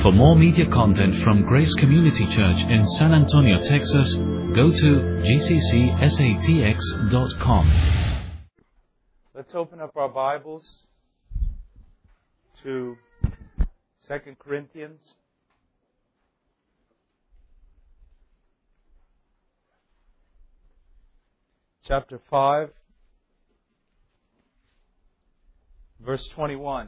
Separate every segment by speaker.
Speaker 1: For more media content from Grace Community Church in San Antonio, Texas, go to gccsatx.com.
Speaker 2: Let's open up our Bibles to 2 Corinthians. Chapter 5, verse 21.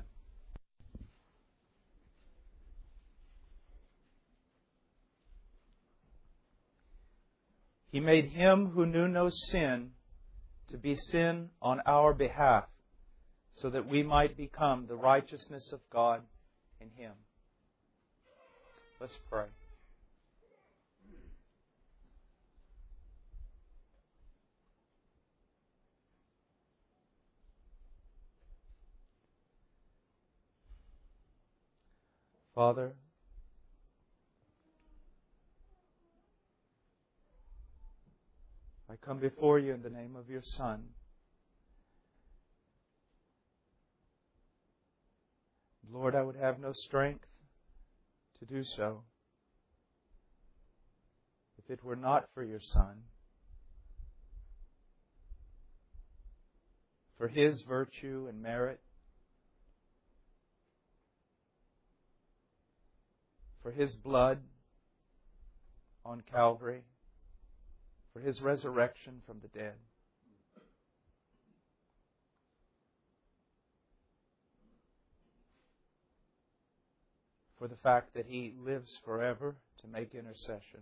Speaker 2: He made Him who knew no sin to be sin on our behalf, so that we might become the righteousness of God in Him. Let's pray. Father, I come before You in the name of Your Son. Lord, I would have no strength to do so if it were not for Your Son, for His virtue and merit, for His blood on Calvary, for His resurrection from the dead. For the fact that He lives forever to make intercession.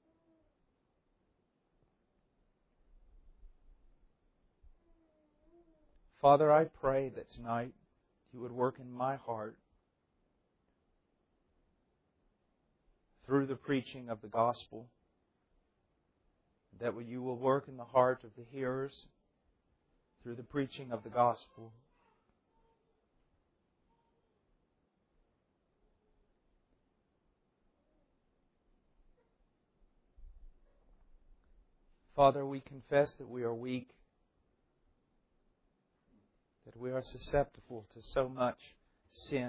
Speaker 2: Father, I pray that tonight You would work in my heart through the preaching of the gospel, that You will work in the heart of the hearers through the preaching of the gospel. Father, we confess that we are weak, that we are susceptible to so much sin,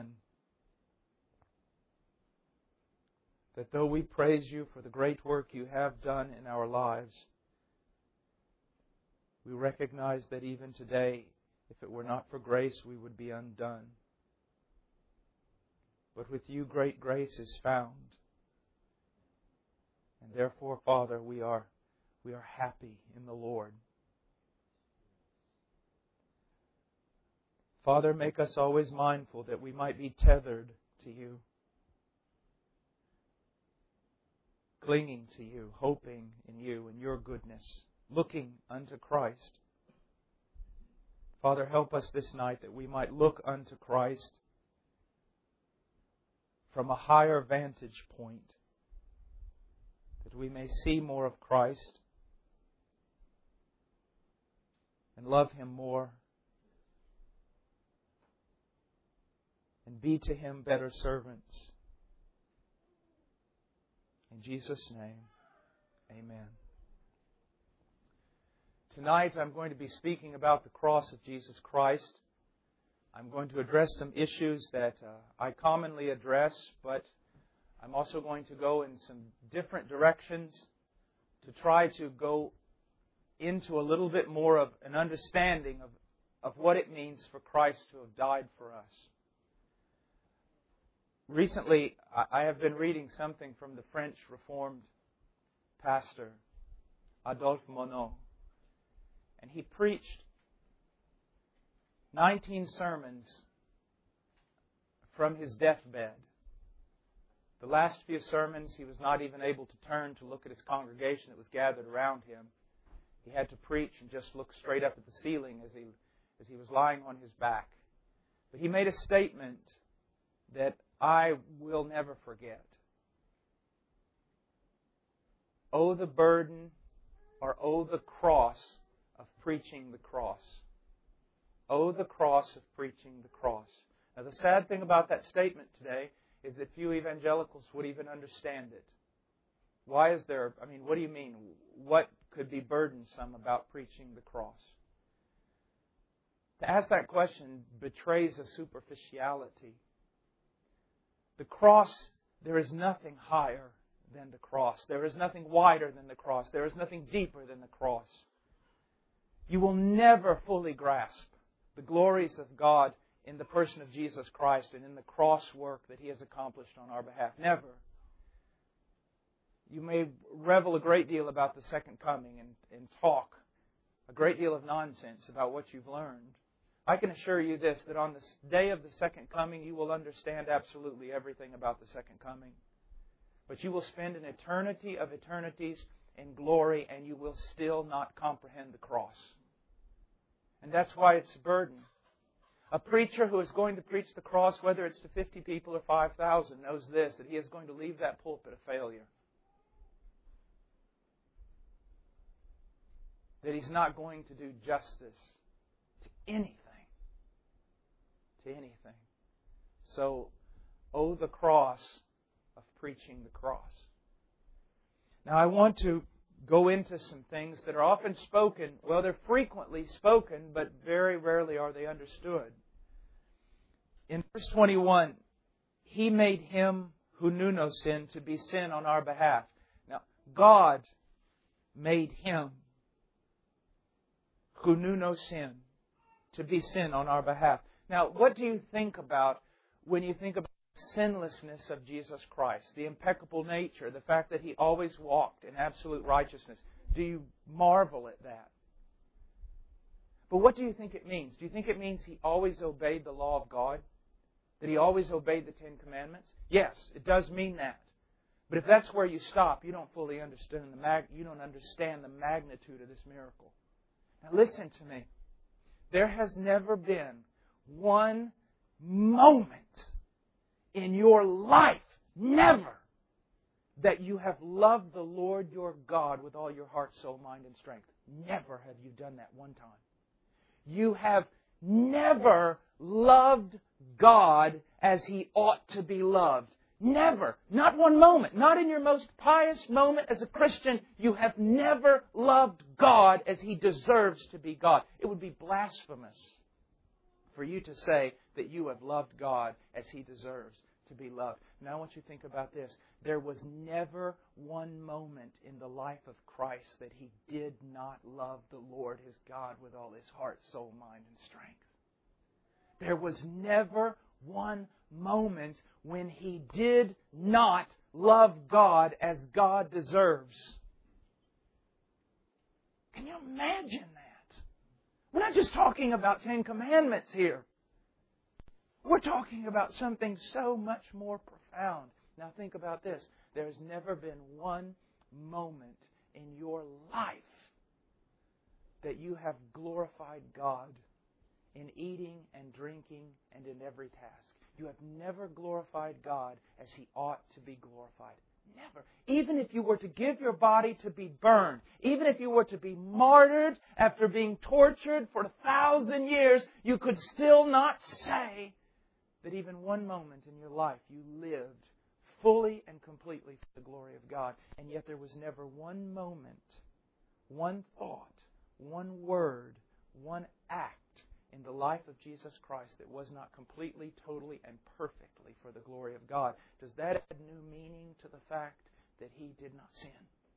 Speaker 2: that though we praise You for the great work You have done in our lives, we recognize that even today, if it were not for grace, we would be undone. But with You, great grace is found. And therefore, Father, we are happy in the Lord. Father, make us always mindful that we might be tethered to You, clinging to You, hoping in You and Your goodness, looking unto Christ. Father, help us this night that we might look unto Christ from a higher vantage point, that we may see more of Christ and love Him more and be to Him better servants. In Jesus' name, amen. Tonight I'm going to be speaking about the cross of Jesus Christ. I'm going to address some issues that I commonly address, but I'm also going to go in some different directions to try to go into a little bit more of an understanding of what it means for Christ to have died for us. Recently, I have been reading something from the French Reformed pastor, Adolphe Monod. And he preached 19 sermons from his deathbed. The last few sermons, he was not even able to turn to look at his congregation that was gathered around him. He had to preach and just look straight up at the ceiling as he was lying on his back. But he made a statement that I will never forget. Oh, the burden, or oh, the cross of preaching the cross. Oh, the cross of preaching the cross. Now, the sad thing about that statement today is that few evangelicals would even understand it. Why is there, what do you mean? What could be burdensome about preaching the cross? To ask that question betrays a superficiality. The cross There is nothing higher than the cross. There is nothing wider than the cross. There is nothing deeper than the cross. You will never fully grasp the glories of God in the person of Jesus Christ and in the cross work that He has accomplished on our behalf. Never. You may revel a great deal about the second coming and talk a great deal of nonsense about what you've learned. I can assure you this, that on the day of the second coming, you will understand absolutely everything about the second coming. But you will spend an eternity of eternities in glory, and you will still not comprehend the cross. And that's why it's a burden. A preacher who is going to preach the cross, whether it's to 50 people or 5,000, knows this, that he is going to leave that pulpit a failure. That he's not going to do justice to anything. To anything. So, oh, the cross of preaching the cross. Now, I want to go into some things that are often spoken. Well, they're frequently spoken, but very rarely are they understood. In verse 21, He made Him who knew no sin to be sin on our behalf. Now, God made Him who knew no sin to be sin on our behalf. Now, what do you think about when you think about the sinlessness of Jesus Christ, the impeccable nature, the fact that He always walked in absolute righteousness? Do you marvel at that? But what do you think it means? Do you think it means He always obeyed the law of God? That He always obeyed the Ten Commandments? Yes, it does mean that. But if that's where you stop, you don't fully understand you don't understand the magnitude of this miracle. Now listen to me. There has never been one moment in your life, never, that you have loved the Lord your God with all your heart, soul, mind, and strength. Never have you done that one time. You have never loved God as He ought to be loved. Never. Not one moment. Not in your most pious moment as a Christian. You have never loved God as He deserves to be God. It would be blasphemous for you to say that you have loved God as He deserves to be loved. Now I want you to think about this. There was never one moment in the life of Christ that He did not love the Lord His God with all His heart, soul, mind, and strength. There was never one moment when He did not love God as God deserves. Can you imagine that? We're not just talking about 10 Commandments here. We're talking about something so much more profound. Now think about this. There's never been one moment in your life that you have glorified God in eating and drinking and in every task. You have never glorified God as He ought to be glorified. Never. Even if you were to give your body to be burned, even if you were to be martyred after being tortured for 1,000 years, you could still not say that even one moment in your life you lived fully and completely for the glory of God. And yet there was never one moment, one thought, one word, one act in the life of Jesus Christ that was not completely, totally, and perfectly for the glory of God. Does that add new meaning to the fact that He did not sin?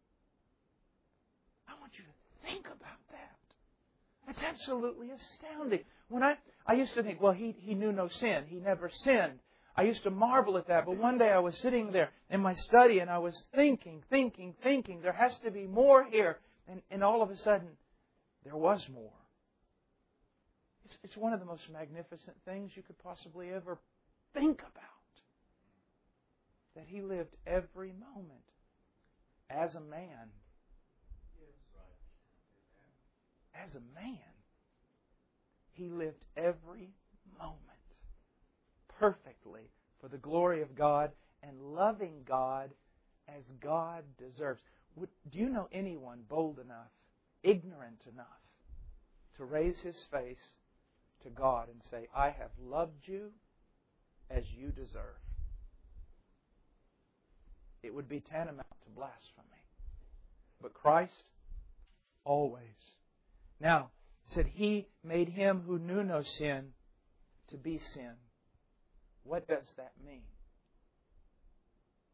Speaker 2: I want you to think about that. That's absolutely astounding. When I used to think, well, he knew no sin. He never sinned. I used to marvel at that. But one day I was sitting there in my study and I was thinking. There has to be more here. And all of a sudden, there was more. It's one of the most magnificent things you could possibly ever think about. That He lived every moment as a man. As a man. He lived every moment perfectly for the glory of God and loving God as God deserves. Do you know anyone bold enough, ignorant enough, to raise his face to God and say, I have loved you as you deserve? It would be tantamount to blasphemy. But Christ, always. Now, it said, He made Him who knew no sin to be sin. What does that mean?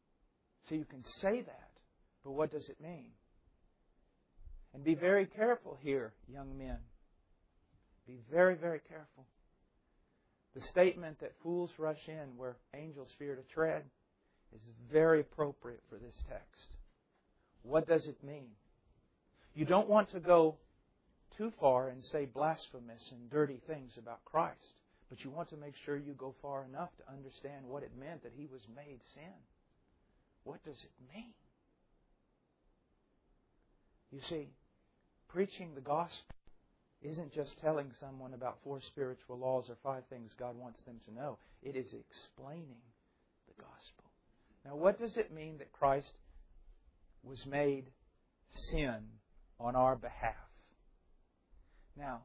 Speaker 2: So you can say that, but what does it mean? And be very careful here, young men. Be very, very careful. The statement that fools rush in where angels fear to tread is very appropriate for this text. What does it mean? You don't want to go too far and say blasphemous and dirty things about Christ, but you want to make sure you go far enough to understand what it meant that He was made sin. What does it mean? You see, preaching the gospel isn't just telling someone about 4 spiritual laws or 5 things God wants them to know. It is explaining the gospel. Now, what does it mean that Christ was made sin on our behalf? Now,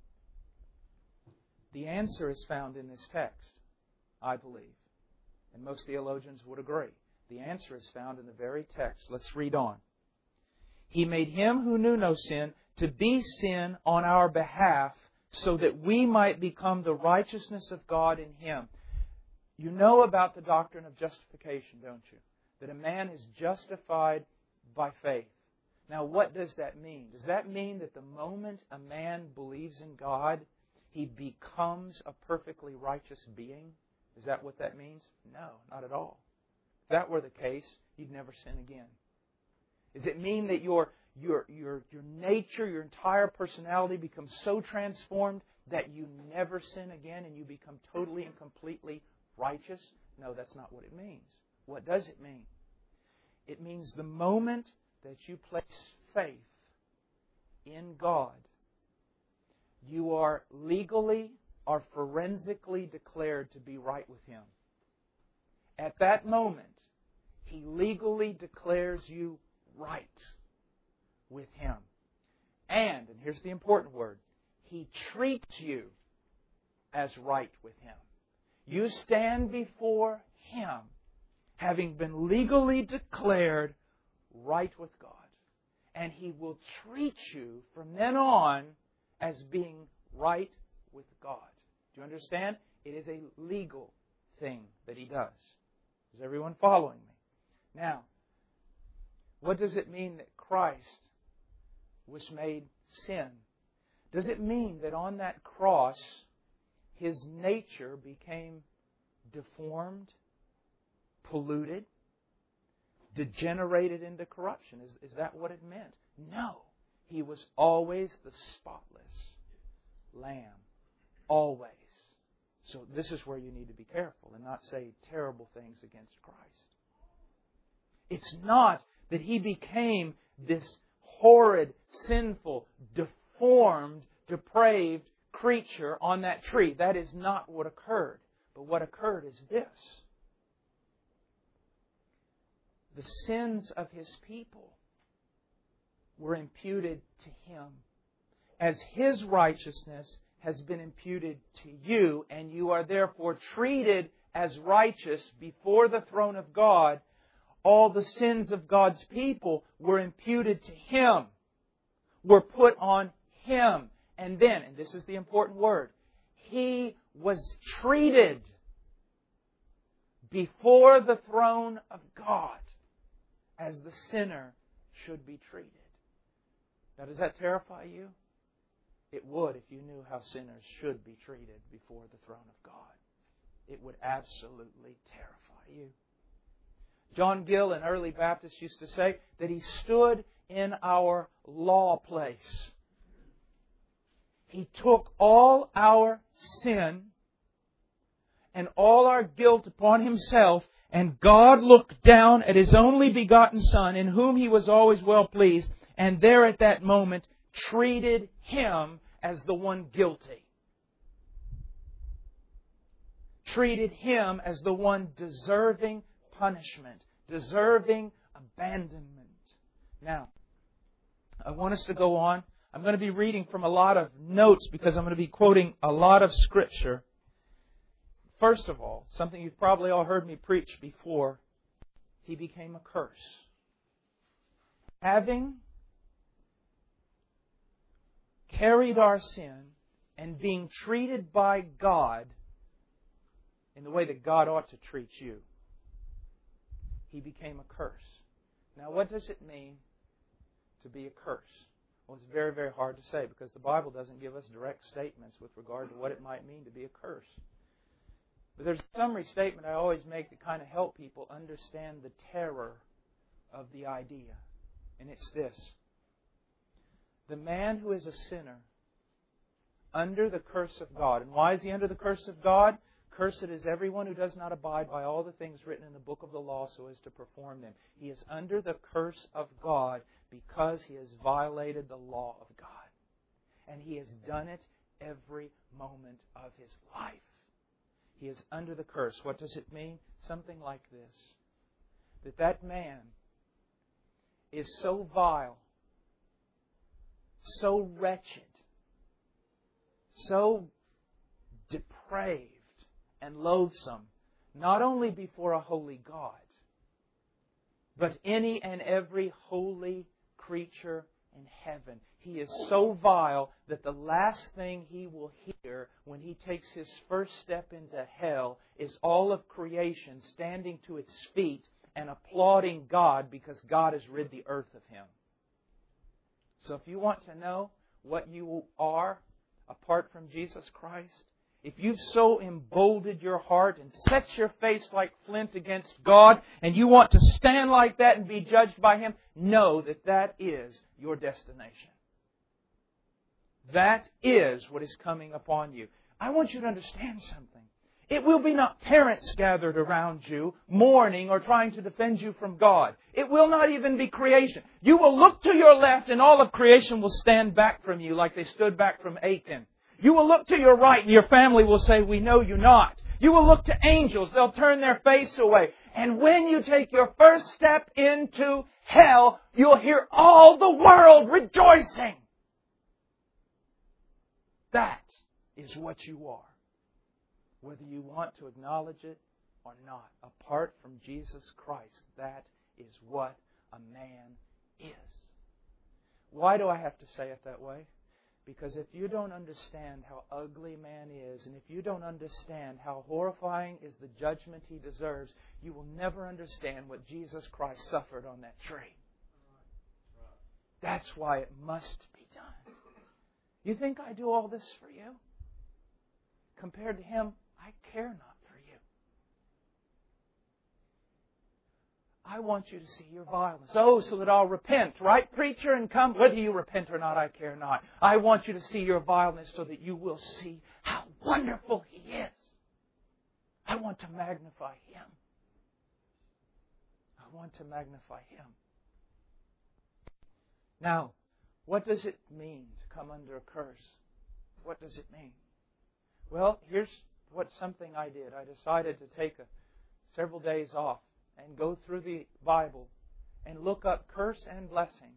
Speaker 2: the answer is found in this text, I believe. And most theologians would agree. The answer is found in the very text. Let's read on. He made Him who knew no sin to be sin on our behalf so that we might become the righteousness of God in Him. You know about the doctrine of justification, don't you? That a man is justified by faith. Now, what does that mean? Does that mean that the moment a man believes in God, he becomes a perfectly righteous being? Is that what that means? No, not at all. If that were the case, you'd never sin again. Does it mean that your nature, your entire personality becomes so transformed that you never sin again and you become totally and completely righteous? No, that's not what it means. What does it mean? It means the moment that you place faith in God, you are legally or forensically declared to be right with Him. At that moment, He legally declares you right with Him. And here's the important word, He treats you as right with Him. You stand before Him having been legally declared right with God. And He will treat you from then on as being right with God. Do you understand? It is a legal thing that He does. Is everyone following me? Now, what does it mean that Christ was made sin? Does it mean that on that cross, His nature became deformed, polluted, degenerated into corruption? Is that what it meant? No. He was always the spotless Lamb. Always. So this is where you need to be careful and not say terrible things against Christ. It's not that He became this horrid, sinful, deformed, depraved creature on that tree. That is not what occurred. But what occurred is this. The sins of His people were imputed to Him, as His righteousness has been imputed to you, and you are therefore treated as righteous before the throne of God. All the sins of God's people were imputed to Him, were put on Him. And then, and this is the important word, He was treated before the throne of God as the sinner should be treated. Now, does that terrify you? It would if you knew how sinners should be treated before the throne of God. It would absolutely terrify you. John Gill, an early Baptist, used to say that he stood in our law place. He took all our sin and all our guilt upon Himself, and God looked down at His only begotten Son, in whom He was always well pleased, and there at that moment treated Him as the one guilty. Treated Him as the one deserving punishment, deserving abandonment. Now, I want us to go on. I'm going to be reading from a lot of notes because I'm going to be quoting a lot of Scripture. First of all, something you've probably all heard me preach before, He became a curse. Having carried our sin and being treated by God in the way that God ought to treat you, He became a curse. Now, what does it mean to be a curse? Well, it's very, very hard to say because the Bible doesn't give us direct statements with regard to what it might mean to be a curse. But there's a summary statement I always make to kind of help people understand the terror of the idea. And it's this. The man who is a sinner under the curse of God. And why is he under the curse of God? Cursed is everyone who does not abide by all the things written in the book of the law so as to perform them. He is under the curse of God because he has violated the law of God. And he has done it every moment of his life. He is under the curse. What does it mean? Something like this. That man is so vile, so wretched, so depraved and loathsome, not only before a holy God, but any and every holy creature in heaven. He is so vile that the last thing he will hear when he takes his first step into hell is all of creation standing to its feet and applauding God because God has rid the earth of him. So if you want to know what you are apart from Jesus Christ, if you've so emboldened your heart and set your face like flint against God and you want to stand like that and be judged by Him, know that that is your destination. That is what is coming upon you. I want you to understand something. It will be not parents gathered around you, mourning or trying to defend you from God. It will not even be creation. You will look to your left and all of creation will stand back from you like they stood back from Achan. You will look to your right and your family will say, "We know you not." You will look to angels. They'll turn their face away. And when you take your first step into hell, you'll hear all the world rejoicing. That is what you are. Whether you want to acknowledge it or not. Apart from Jesus Christ, that is what a man is. Why do I have to say it that way? Because if you don't understand how ugly man is, and if you don't understand how horrifying is the judgment he deserves, you will never understand what Jesus Christ suffered on that tree. That's why it must be done. You think I do all this for you? Compared to Him, I care not for you. I want you to see your violence. Oh, so that I'll repent, right, preacher, and come. Whether you repent or not, I care not. I want you to see your violence so that you will see how wonderful He is. I want to magnify Him. I want to magnify Him. Now, what does it mean to come under a curse? What does it mean? Well, here's something I did. I decided to take several days off and go through the Bible and look up curse and blessing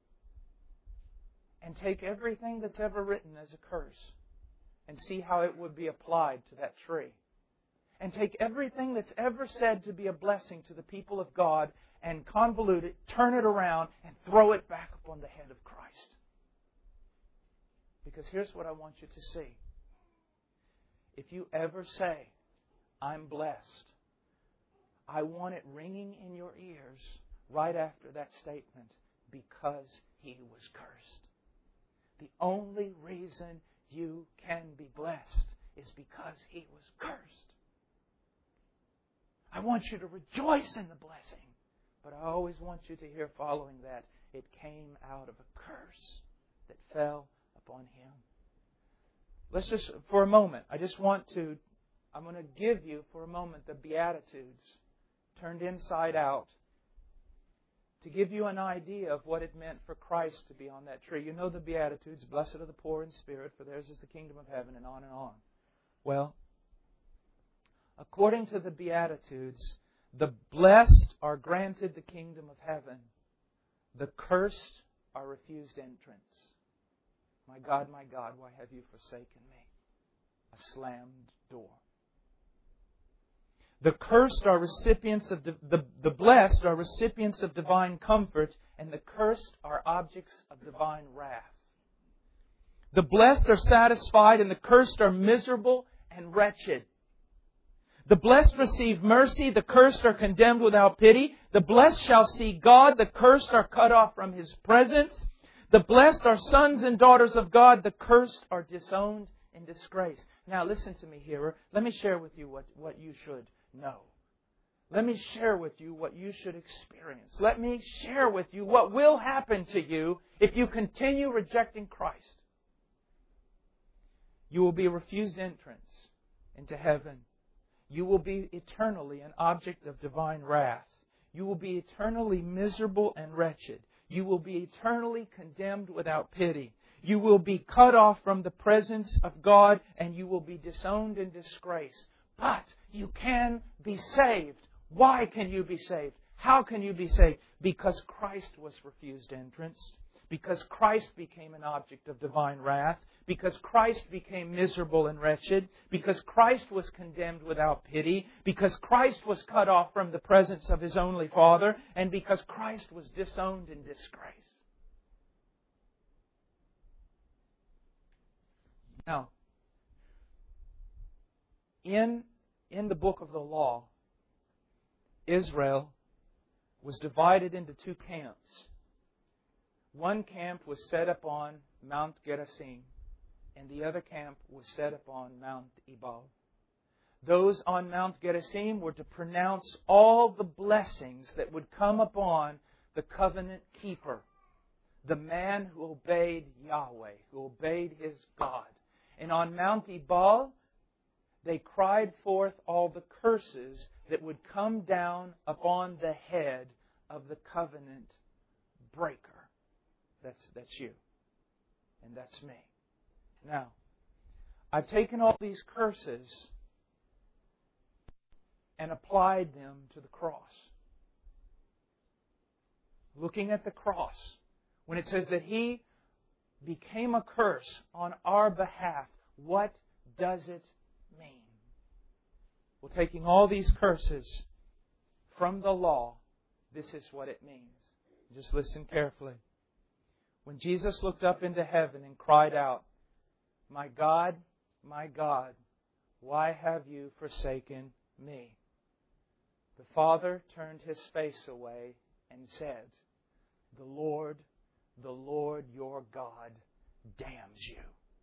Speaker 2: and take everything that's ever written as a curse and see how it would be applied to that tree. And take everything that's ever said to be a blessing to the people of God and convolute it, turn it around, and throw it back upon the head of Christ. Because here's what I want you to see. If you ever say, "I'm blessed," I want it ringing in your ears right after that statement, because He was cursed. The only reason you can be blessed is because He was cursed. I want you to rejoice in the blessing, but I always want you to hear following that, it came out of a curse that fell upon Him. Let's just, for a moment, I'm going to give you for a moment the Beatitudes turned inside out to give you an idea of what it meant for Christ to be on that tree. You know the Beatitudes, blessed are the poor in spirit, for theirs is the kingdom of heaven, and on and on. Well, according to the Beatitudes, the blessed are granted the kingdom of heaven. The cursed are refused entrance. My God, why have you forsaken me? A slammed door. The cursed are recipients of the blessed are recipients of divine comfort, and the cursed are objects of divine wrath. The blessed are satisfied, and the cursed are miserable and wretched. The blessed receive mercy, the cursed are condemned without pity. The blessed shall see God, the cursed are cut off from His presence. The blessed are sons and daughters of God, the cursed are disowned and disgraced. Now listen to me, hearer. Let me share with you what you should know. Let me share with you what you should experience. Let me share with you what will happen to you if you continue rejecting Christ. You will be refused entrance into heaven. You will be eternally an object of divine wrath. You will be eternally miserable and wretched. You will be eternally condemned without pity. You will be cut off from the presence of God, and you will be disowned and disgraced. But you can be saved. Why can you be saved? How can you be saved? Because Christ was refused entrance. Because Christ became an object of divine wrath. Because Christ became miserable and wretched. Because Christ was condemned without pity. Because Christ was cut off from the presence of His only Father. And because Christ was disowned and disgraced. Now, in the book of the law, Israel was divided into two camps. One camp was set up on Mount Gerizim, and the other camp was set up on Mount Ebal. Those on Mount Gerizim were to pronounce all the blessings that would come upon the covenant keeper, the man who obeyed Yahweh, who obeyed his God. And on Mount Ebal, they cried forth all the curses that would come down upon the head of the covenant breaker. That's you. And that's me. Now, I've taken all these curses and applied them to the cross. Looking at the cross, when it says that He became a curse on our behalf, what does it mean? Well, taking all these curses from the law, this is what it means. Just listen carefully. When Jesus looked up into heaven and cried out, my God, why have you forsaken me?" The Father turned His face away and said, the Lord your God damns you."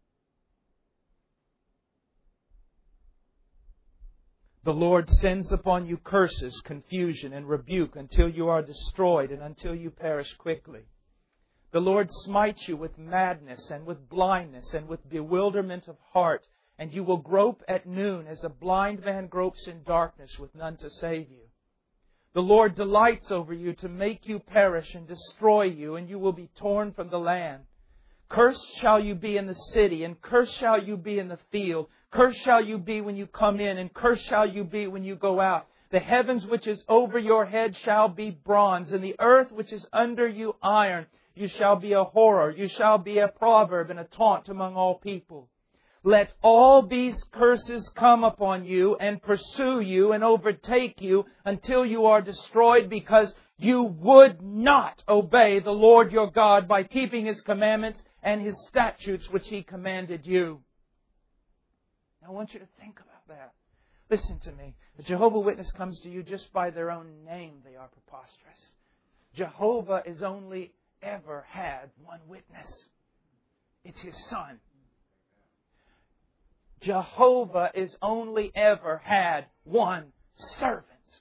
Speaker 2: The Lord sends upon you curses, confusion, and rebuke until you are destroyed and until you perish quickly. The Lord smites you with madness and with blindness and with bewilderment of heart, and you will grope at noon as a blind man gropes in darkness with none to save you. The Lord delights over you to make you perish and destroy you, and you will be torn from the land. Cursed shall you be in the city, and cursed shall you be in the field. Cursed shall you be when you come in, and cursed shall you be when you go out. The heavens which is over your head shall be bronze, and the earth which is under you iron. You shall be a horror, you shall be a proverb and a taunt among all people. Let all these curses come upon you and pursue you and overtake you until you are destroyed, because you would not obey the Lord your God by keeping His commandments and His statutes which He commanded you. Now I want you to think about that. Listen to me. The Jehovah's Witness comes to you just by their own name. They are preposterous. Jehovah has only ever had one witness. It's His Son. Jehovah has only ever had one servant.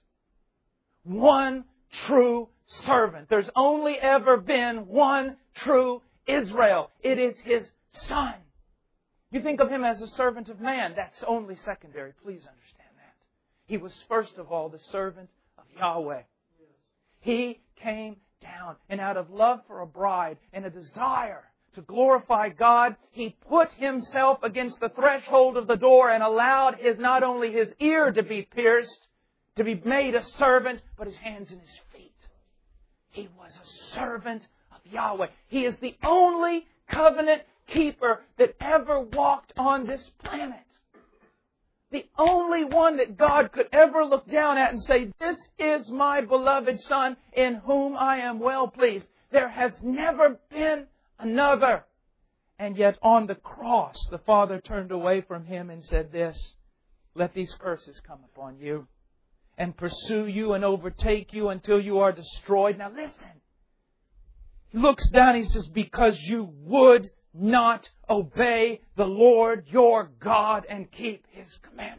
Speaker 2: One true servant. There's only ever been one true Israel. It is His Son. You think of Him as a servant of man. That's only secondary. Please understand that. He was first of all the servant of Yahweh. He came down, and out of love for a bride and a desire to glorify God, He put Himself against the threshold of the door and allowed not only His ear to be pierced, to be made a servant, but His hands and His feet. He was a servant of Yahweh. He is the only covenant keeper that ever walked on this planet. The only one that God could ever look down at and say, "This is my beloved Son in whom I am well pleased." There has never been another. And yet on the cross, the Father turned away from Him and said this, let these curses come upon you and pursue you and overtake you until you are destroyed. Now listen. He looks down and he says, because you would not obey the Lord your God and keep His commandments.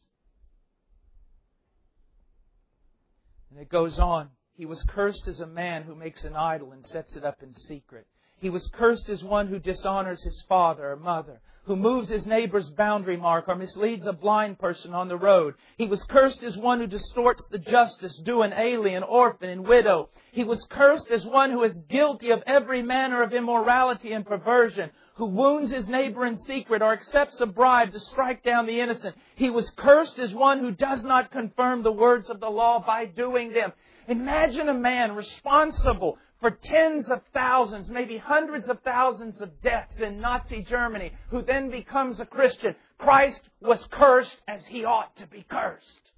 Speaker 2: And it goes on. He was cursed as a man who makes an idol and sets it up in secret. He was cursed as one who dishonors his father or mother, who moves his neighbor's boundary mark or misleads a blind person on the road. He was cursed as one who distorts the justice due an alien, orphan, and widow. He was cursed as one who is guilty of every manner of immorality and perversion, who wounds his neighbor in secret or accepts a bribe to strike down the innocent. He was cursed as one who does not confirm the words of the law by doing them. Imagine a man responsible for tens of thousands, maybe hundreds of thousands of deaths in Nazi Germany, who then becomes a Christian. Christ was cursed as He ought to be cursed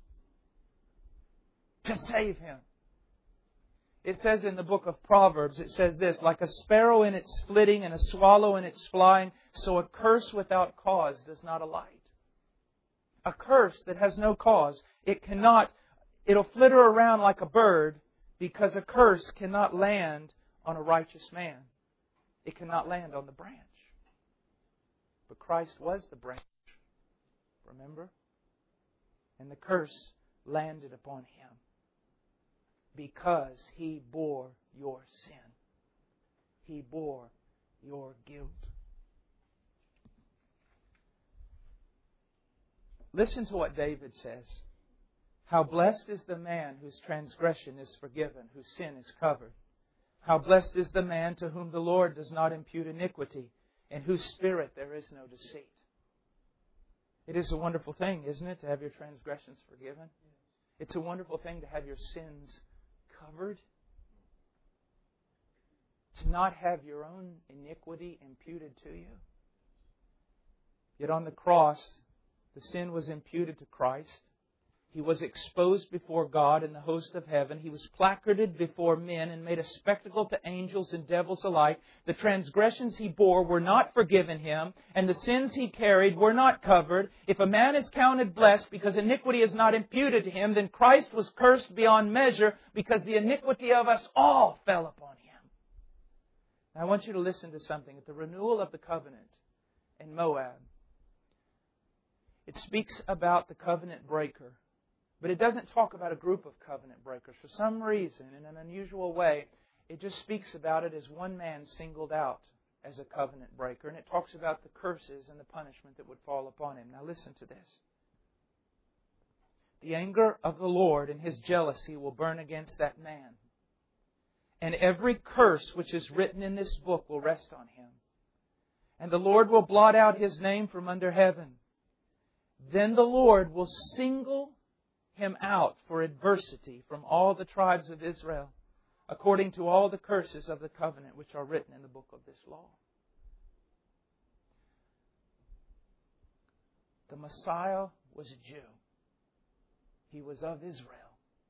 Speaker 2: to save him. It says in the book of Proverbs, it says this, like a sparrow in its flitting and a swallow in its flying, so a curse without cause does not alight. A curse that has no cause, it'll flitter around like a bird, because a curse cannot land on a righteous man. It cannot land on the branch. But Christ was the branch. Remember? And the curse landed upon Him because He bore your sin. He bore your guilt. Listen to what David says. How blessed is the man whose transgression is forgiven, whose sin is covered. How blessed is the man to whom the Lord does not impute iniquity, in whose spirit there is no deceit. It is a wonderful thing, isn't it, to have your transgressions forgiven? It's a wonderful thing to have your sins covered. To not have your own iniquity imputed to you. Yet on the cross, the sin was imputed to Christ. He was exposed before God and the host of heaven. He was placarded before men and made a spectacle to angels and devils alike. The transgressions He bore were not forgiven Him, and the sins He carried were not covered. If a man is counted blessed because iniquity is not imputed to him, then Christ was cursed beyond measure because the iniquity of us all fell upon Him. Now I want you to listen to something. At the renewal of the covenant in Moab, it speaks about the covenant breaker. But it doesn't talk about a group of covenant breakers. For some reason, in an unusual way, it just speaks about it as one man singled out as a covenant breaker. And it talks about the curses and the punishment that would fall upon him. Now listen to this. The anger of the Lord and His jealousy will burn against that man. And every curse which is written in this book will rest on him. And the Lord will blot out his name from under heaven. Then the Lord will single him out for adversity from all the tribes of Israel, according to all the curses of the covenant which are written in the book of this law. The Messiah was a Jew. He was of Israel.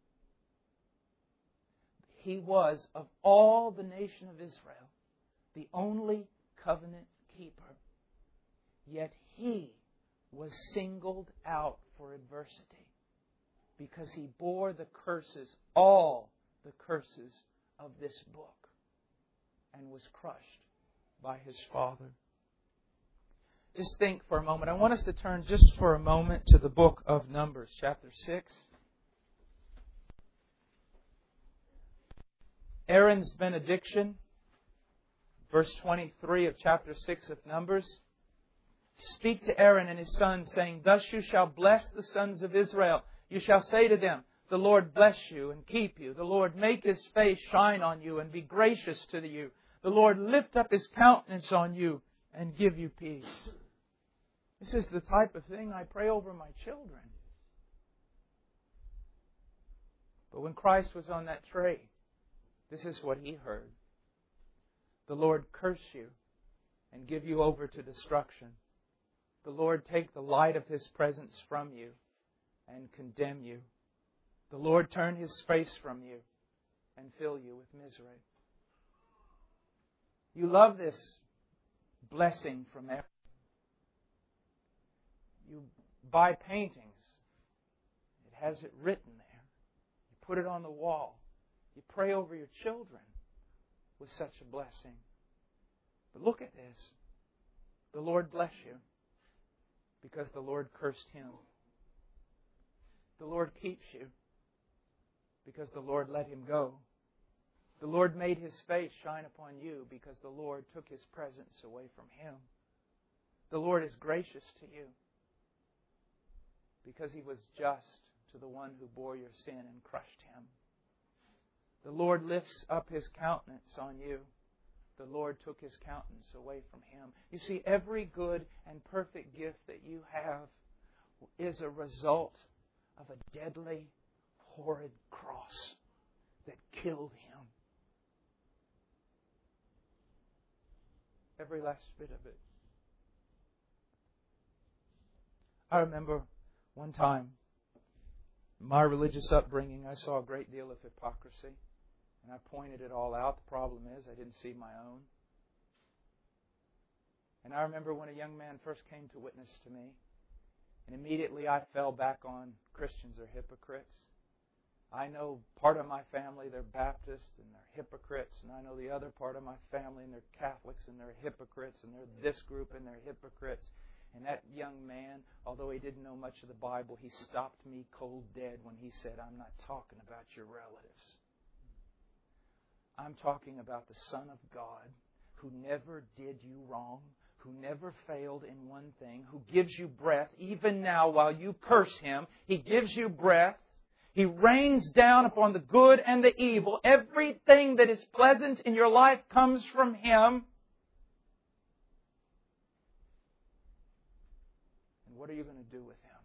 Speaker 2: He was, of all the nation of Israel, the only covenant keeper. Yet He was singled out for adversity, because He bore the curses, all the curses of this book, and was crushed by His Father. Just think for a moment. I want us to turn just for a moment to the book of Numbers, chapter 6. Aaron's benediction, verse 23 of chapter 6 of Numbers. Speak to Aaron and his sons, saying, Thus you shall bless the sons of Israel. You shall say to them, The Lord bless you and keep you. The Lord make His face shine on you and be gracious to you. The Lord lift up His countenance on you and give you peace. This is the type of thing I pray over my children. But when Christ was on that tree, this is what He heard. The Lord curse you and give you over to destruction. The Lord take the light of His presence from you and condemn you. The Lord turn His face from you and fill you with misery. You love this blessing from Aaron. You buy paintings has it written there. You put it on the wall. You pray over your children with such a blessing. But look at this. The Lord bless you because the Lord cursed him. The Lord keeps you because the Lord let him go. The Lord made His face shine upon you because the Lord took His presence away from him. The Lord is gracious to you because He was just to the one who bore your sin and crushed him. The Lord lifts up His countenance on you. The Lord took His countenance away from him. You see, every good and perfect gift that you have is a result of a deadly, horrid cross that killed Him. Every last bit of it. I remember one time, in my religious upbringing, I saw a great deal of hypocrisy. And I pointed it all out. The problem is I didn't see my own. And I remember when a young man first came to witness to me, and immediately I fell back on Christians are hypocrites. I know part of my family, they're Baptists and they're hypocrites. And I know the other part of my family, and they're Catholics and they're hypocrites. And they're this group and they're hypocrites. And that young man, although he didn't know much of the Bible, he stopped me cold dead when he said, "I'm not talking about your relatives. I'm talking about the Son of God who never did you wrong, who never failed in one thing, who gives you breath even now while you curse Him. He gives you breath. He rains down upon the good and the evil. Everything that is pleasant in your life comes from Him. And what are you going to do with Him?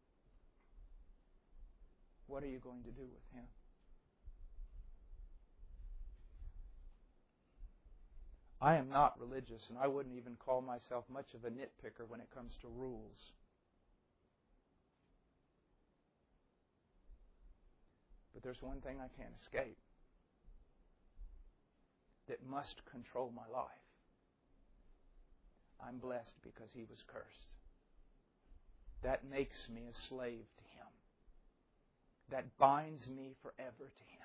Speaker 2: What are you going to do with Him? I am not religious, and I wouldn't even call myself much of a nitpicker when it comes to rules. But there's one thing I can't escape that must control my life. I'm blessed because He was cursed. That makes me a slave to Him. That binds me forever to Him.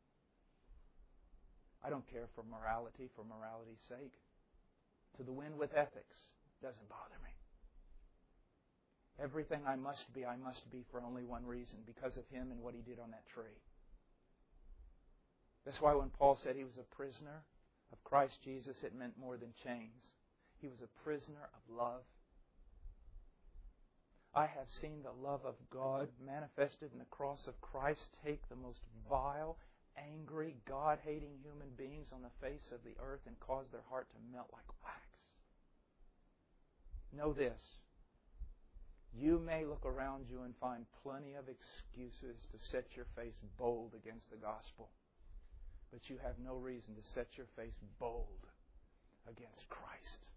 Speaker 2: I don't care for morality's sake. To the wind with ethics doesn't bother me. Everything I must be for only one reason, because of Him and what He did on that tree. That's why when Paul said he was a prisoner of Christ Jesus, it meant more than chains. He was a prisoner of love. I have seen the love of God manifested in the cross of Christ take the most vile, angry, God-hating human beings on the face of the earth and cause their heart to melt like wax. Know this. You may look around you and find plenty of excuses to set your face bold against the gospel. But you have no reason to set your face bold against Christ.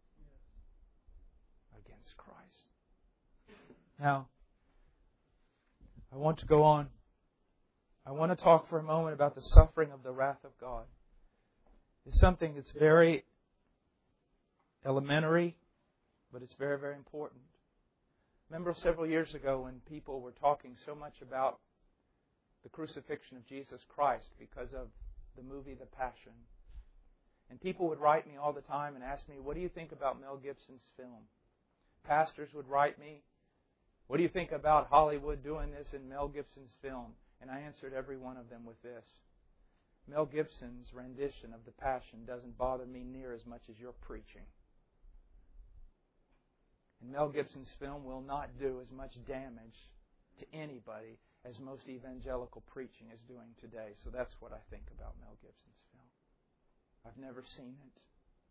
Speaker 2: Against Christ. Now, I want to go on. I want to talk for a moment about the suffering of the wrath of God. It's something that's very elementary, but it's very, very important. Remember several years ago when people were talking so much about the crucifixion of Jesus Christ because of the movie The Passion. And people would write me all the time and ask me, what do you think about Mel Gibson's film? Pastors would write me, what do you think about Hollywood doing this in Mel Gibson's film? And I answered every one of them with this. Mel Gibson's rendition of The Passion doesn't bother me near as much as your preaching. And Mel Gibson's film will not do as much damage to anybody as most evangelical preaching is doing today. So that's what I think about Mel Gibson's film. I've never seen it.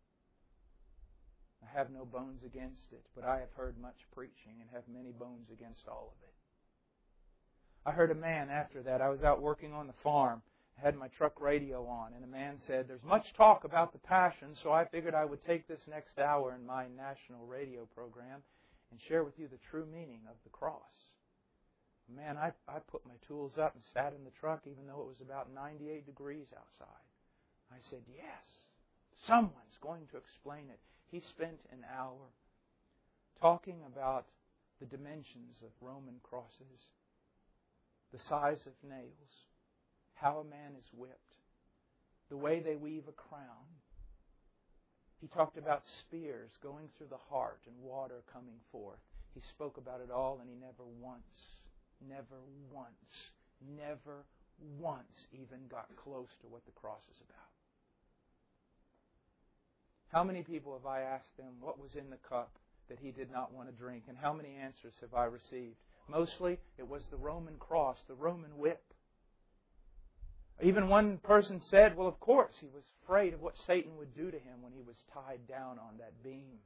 Speaker 2: I have no bones against it, but I have heard much preaching and have many bones against all of it. I heard a man after that. I was out working on the farm. I had my truck radio on, and a man said, there's much talk about the Passion, so I figured I would take this next hour in my national radio program and share with you the true meaning of the cross. Man, I put my tools up and sat in the truck even though it was about 98 degrees outside. I said, yes, someone's going to explain it. He spent an hour talking about the dimensions of Roman crosses. the size of nails, how a man is whipped, the way they weave a crown. He talked about spears going through the heart and water coming forth. He spoke about it all, and He never once even got close to what the cross is about. How many people have I asked them what was in the cup that He did not want to drink? And how many answers have I received? Mostly, it was the Roman cross, the Roman whip. Even one person said, well, of course, he was afraid of what Satan would do to him when he was tied down on that beam.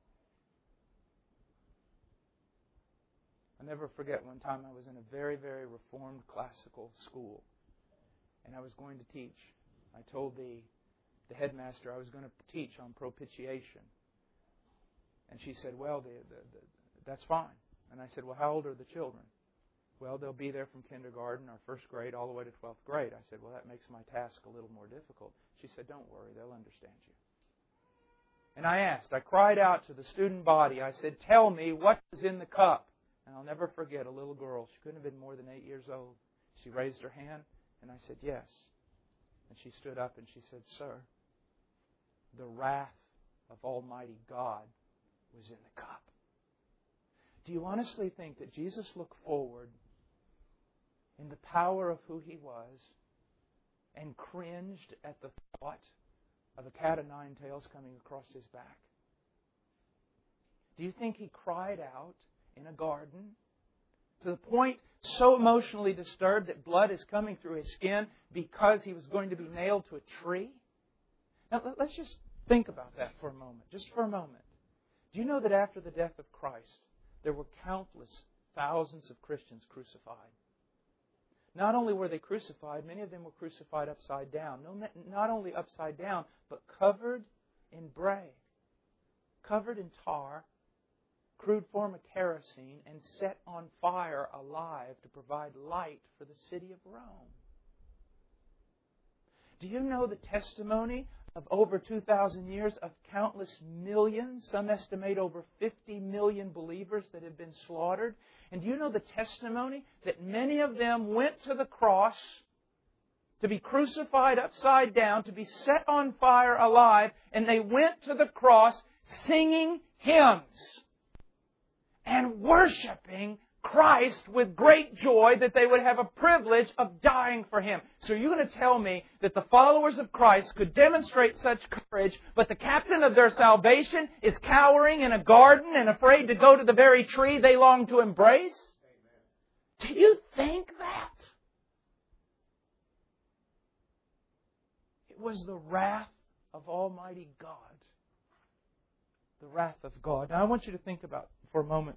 Speaker 2: I'll never forget one time I was in a very, very reformed classical school, and I was going to teach. I told the headmaster I was going to teach on propitiation. And she said, well, that's fine. And I said, well, how old are the children? Well, they'll be there from kindergarten or first grade all the way to 12th grade. I said, well, that makes my task a little more difficult. She said, don't worry, they'll understand you. And I cried out to the student body. I said, tell me what was in the cup. And I'll never forget a little girl. She couldn't have been more than 8 years old. She raised her hand, and I said, yes. And she stood up and she said, sir, the wrath of Almighty God was in the cup. Do you honestly think that Jesus looked forward in the power of who He was and cringed at the thought of a cat of nine tails coming across His back? Do you think He cried out in a garden to the point so emotionally disturbed that blood is coming through His skin because He was going to be nailed to a tree? Now, let's just think about that for a moment, just for a moment. Do you know that after the death of Christ, there were countless thousands of Christians crucified? Not only were they crucified, many of them were crucified upside down. Not only upside down, but covered in bray, covered in tar, crude form of kerosene, and set on fire alive to provide light for the city of Rome. Do you know the testimony of over 2,000 years of countless millions, some estimate over 50 million believers that have been slaughtered? And do you know the testimony that many of them went to the cross to be crucified upside down, to be set on fire alive, and they went to the cross singing hymns and worshiping Christ with great joy that they would have a privilege of dying for Him. So you're going to tell me that the followers of Christ could demonstrate such courage, but the captain of their salvation is cowering in a garden and afraid to go to the very tree they long to embrace? Amen. Do you think that? It was the wrath of Almighty God. The wrath of God. Now I want you to think about for a moment.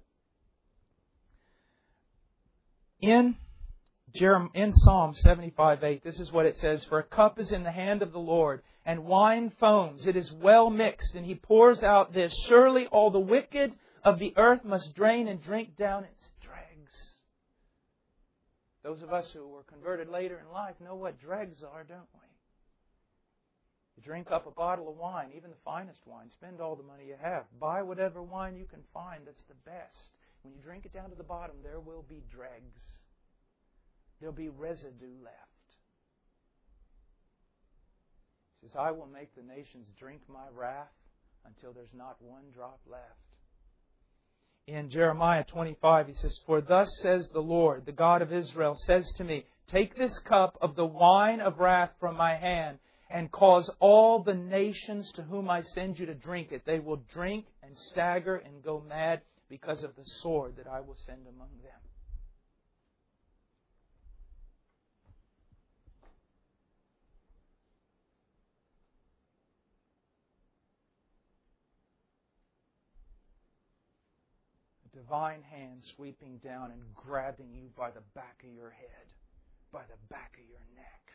Speaker 2: In Psalm 75:8, this is what it says, for a cup is in the hand of the Lord, and wine foams. It is well mixed, and He pours out this. Surely all the wicked of the earth must drain and drink down its dregs. Those of us who were converted later in life know what dregs are, don't we? You drink up a bottle of wine, even the finest wine. Spend all the money you have. Buy whatever wine you can find that's the best. When you drink it down to the bottom, there will be dregs. There'll be residue left. He says, I will make the nations drink my wrath until there's not one drop left. In Jeremiah 25, he says, for thus says the Lord, the God of Israel, says to me, take this cup of the wine of wrath from my hand and cause all the nations to whom I send you to drink it. They will drink and stagger and go mad because of the sword that I will send among them. A divine hand sweeping down and grabbing you by the back of your head, by the back of your neck,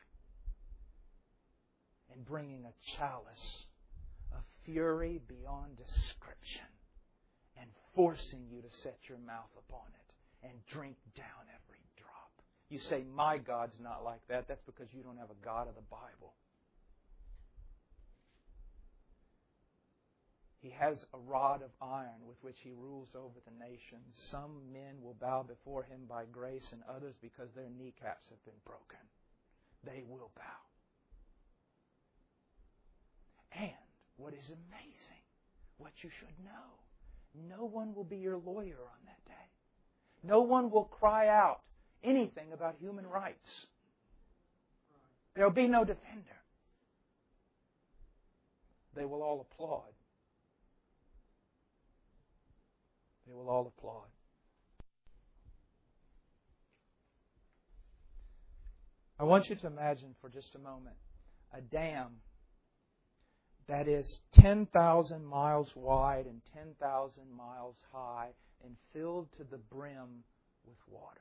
Speaker 2: and bringing a chalice of fury beyond description, and forcing you to set your mouth upon it and drink down every drop. You say, my God's not like that. That's because you don't have a God of the Bible. He has a rod of iron with which He rules over the nations. Some men will bow before Him by grace, and others because their kneecaps have been broken. They will bow. And what is amazing, what you should know, no one will be your lawyer on that day. No one will cry out anything about human rights. There will be no defender. They will all applaud. They will all applaud. I want you to imagine for just a moment a dam that is 10,000 miles wide and 10,000 miles high and filled to the brim with water.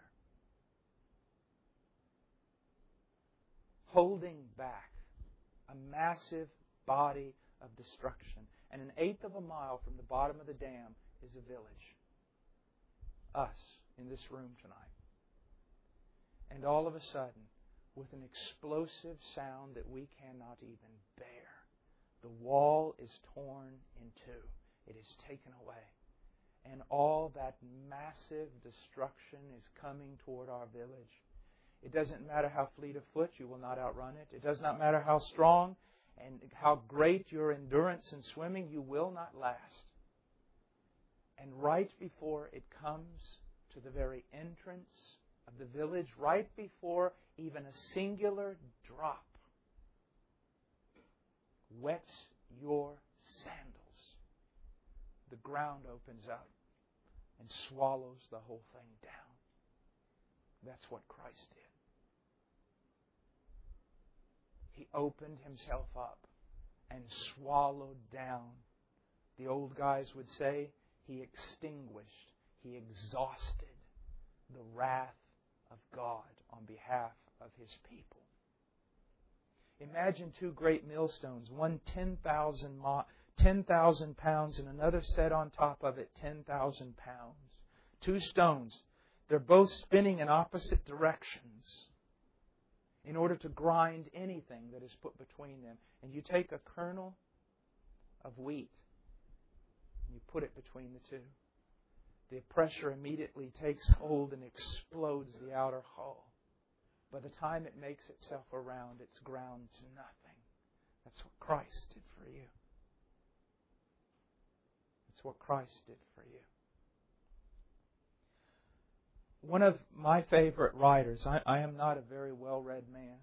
Speaker 2: Holding back a massive body of destruction. And 1/8 of a mile from the bottom of the dam is a village. Us in this room tonight. And all of a sudden, with an explosive sound that we cannot even bear, the wall is torn in two. It is taken away. And all that massive destruction is coming toward our village. It doesn't matter how fleet of foot, you will not outrun it. It does not matter how strong and how great your endurance in swimming, you will not last. And right before it comes to the very entrance of the village, right before even a singular drop wets your sandals, the ground opens up and swallows the whole thing down. That's what Christ did. He opened Himself up and swallowed down. The old guys would say He extinguished, He exhausted the wrath of God on behalf of His people. Imagine two great millstones, one 10,000 pounds and another set on top of it 10,000 pounds. Two stones. They're both spinning in opposite directions in order to grind anything that is put between them. And you take a kernel of wheat and you put it between the two. The pressure immediately takes hold and explodes the outer hull. By the time it makes itself around, it's ground to nothing. That's what Christ did for you. That's what Christ did for you. One of my favorite writers, I am not a very well-read man,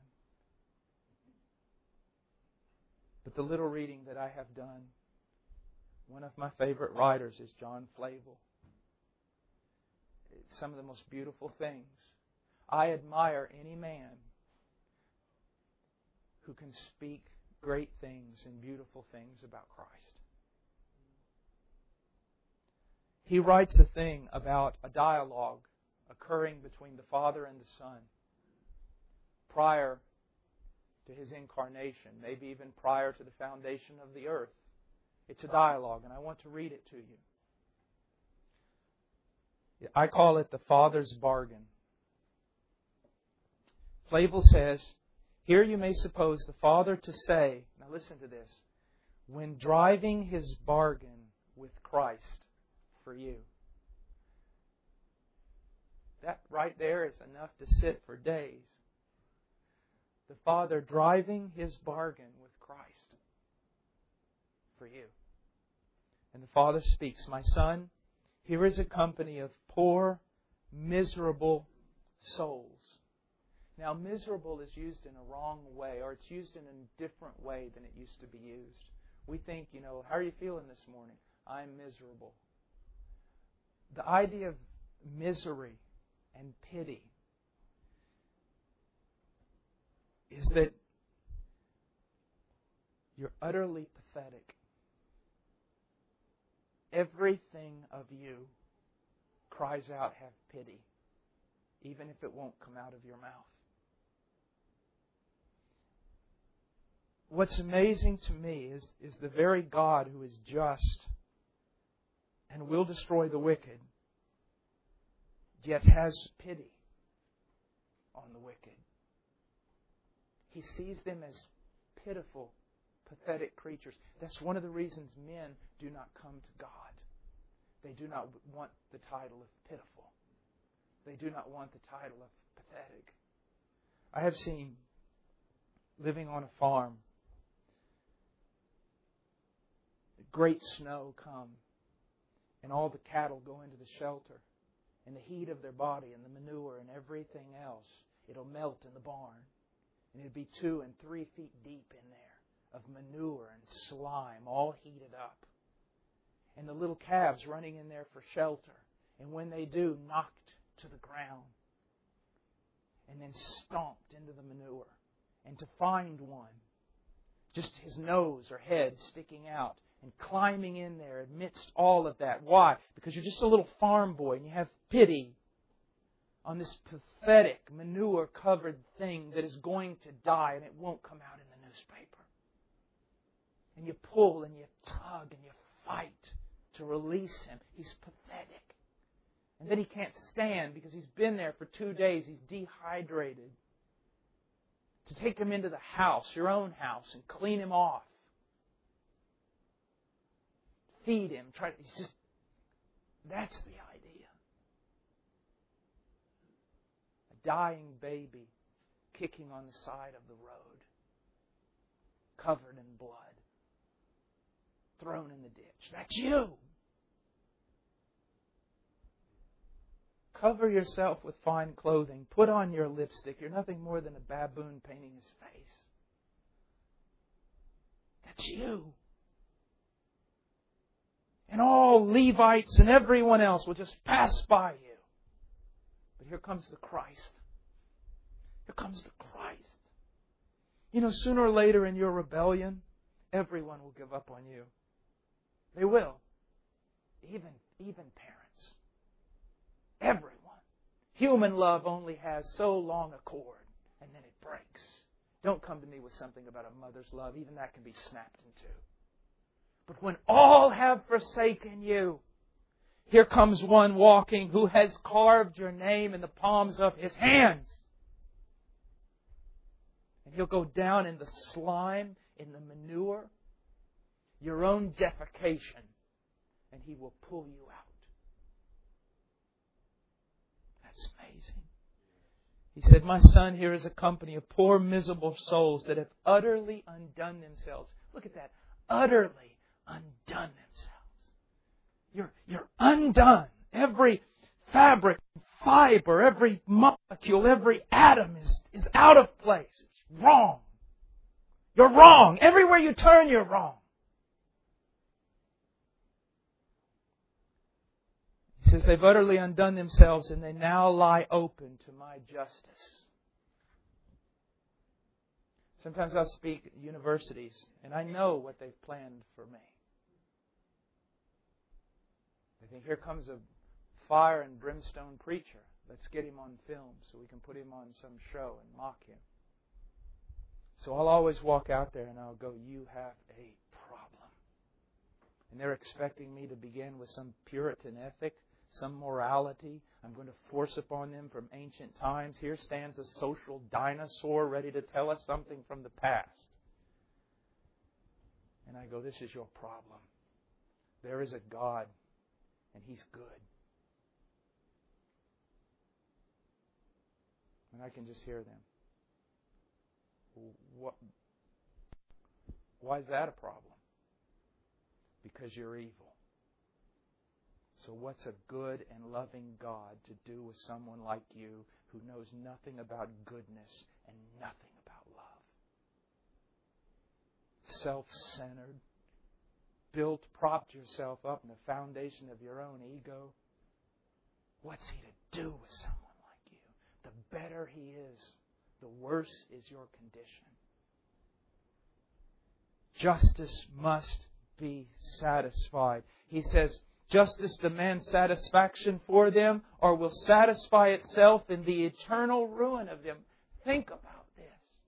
Speaker 2: but the little reading that I have done, one of my favorite writers is John Flavel. It's some of the most beautiful things. I admire any man who can speak great things and beautiful things about Christ. He writes a thing about a dialogue occurring between the Father and the Son prior to His incarnation, maybe even prior to the foundation of the earth. It's a dialogue, and I want to read it to you. I call it the Father's bargain. Flavel says, here you may suppose the Father to say, now listen to this, when driving His bargain with Christ for you. That right there is enough to sit for days. The Father driving His bargain with Christ for you. And the Father speaks, my Son, here is a company of poor, miserable souls. Now, miserable is used in a wrong way, or it's used in a different way than it used to be used. We think, how are you feeling this morning? I'm miserable. The idea of misery and pity is that you're utterly pathetic. Everything of you cries out, have pity, even if it won't come out of your mouth. What's amazing to me is the very God who is just and will destroy the wicked, yet has pity on the wicked. He sees them as pitiful, pathetic creatures. That's one of the reasons men do not come to God. They do not want the title of pitiful. They do not want the title of pathetic. I have seen, living on a farm, great snow come, and all the cattle go into the shelter, and the heat of their body and the manure and everything else, it'll melt in the barn, and it'll be 2 and 3 feet deep in there of manure and slime all heated up. And the little calves running in there for shelter, and when they do, knocked to the ground, and then stomped into the manure. And to find one, just his nose or head sticking out, and climbing in there amidst all of that. Why? Because you're just a little farm boy and you have pity on this pathetic, manure-covered thing that is going to die and it won't come out in the newspaper. And you pull and you tug and you fight to release him. He's pathetic. And then he can't stand because he's been there for 2 days. He's dehydrated. To take him into the house, your own house, and clean him off. Feed him. That's the idea. A dying baby kicking on the side of the road, covered in blood, thrown in the ditch. That's you. Cover yourself with fine clothing. Put on your lipstick. You're nothing more than a baboon painting his face. That's you. And all Levites and everyone else will just pass by you. But here comes the Christ. Here comes the Christ. You know, sooner or later in your rebellion, everyone will give up on you. They will. Even parents. Everyone. Human love only has so long a cord, and then it breaks. Don't come to me with something about a mother's love. Even that can be snapped in two. But when all have forsaken you, here comes one walking who has carved your name in the palms of His hands. And He'll go down in the slime, in the manure, your own defecation, and He will pull you out. That's amazing. He said, my son, here is a company of poor, miserable souls that have utterly undone themselves. Look at that. Utterly undone themselves. You're undone. Every fabric, fiber, every molecule, every atom is out of place. It's wrong. You're wrong. Everywhere you turn, you're wrong. He says they've utterly undone themselves and they now lie open to my justice. Sometimes I'll speak at universities and I know what they've planned for me. They think, here comes a fire and brimstone preacher. Let's get him on film so we can put him on some show and mock him. So I'll always walk out there and I'll go, you have a problem. And they're expecting me to begin with some Puritan ethic, some morality. I'm going to force upon them from ancient times. Here stands a social dinosaur ready to tell us something from the past. And I go, this is your problem. There is a God, and He's good. And I can just hear them. Why is that a problem? Because you're evil. So what's a good and loving God to do with someone like you who knows nothing about goodness and nothing about love? Self-centered, propped yourself up in the foundation of your own ego. What's He to do with someone like you? The better He is, the worse is your condition. Justice must be satisfied. He says, justice demands satisfaction for them or will satisfy itself in the eternal ruin of them. Think about this.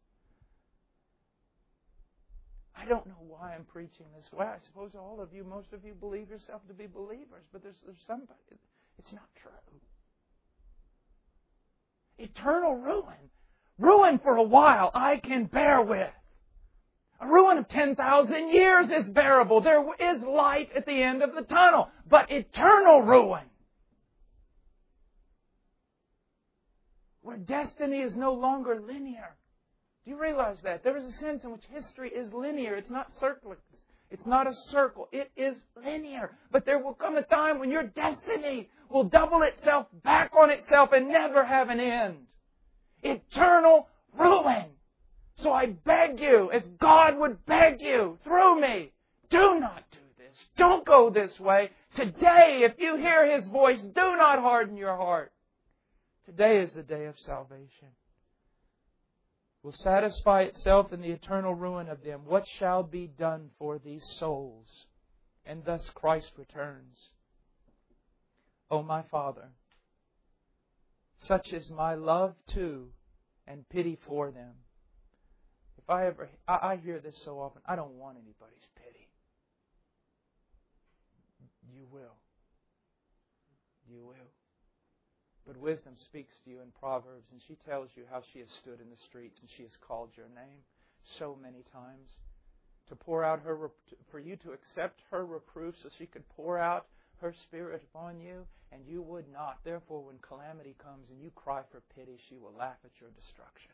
Speaker 2: I don't know why I'm preaching this way. I suppose most of you believe yourself to be believers, but there's somebody. It's not true. Eternal ruin. Ruin for a while I can bear with. A ruin of 10,000 years is bearable. There is light at the end of the tunnel. But eternal ruin, where destiny is no longer linear. Do you realize that? There is a sense in which history is linear. It's not circular. It's not a circle. It is linear. But there will come a time when your destiny will double itself back on itself and never have an end. Eternal ruin. So I beg you, as God would beg you through me, do not do this. Don't go this way. Today, if you hear His voice, do not harden your heart. Today is the day of salvation. Will satisfy itself in the eternal ruin of them. What shall be done for these souls? And thus Christ returns. O my Father, such is my love to and pity for them. If I hear this so often, I don't want anybody's pity. You will. You will. But wisdom speaks to you in Proverbs, and she tells you how she has stood in the streets and she has called your name so many times to pour out for you to accept her reproof so she could pour out her Spirit upon you, and you would not. Therefore, when calamity comes and you cry for pity, she will laugh at your destruction.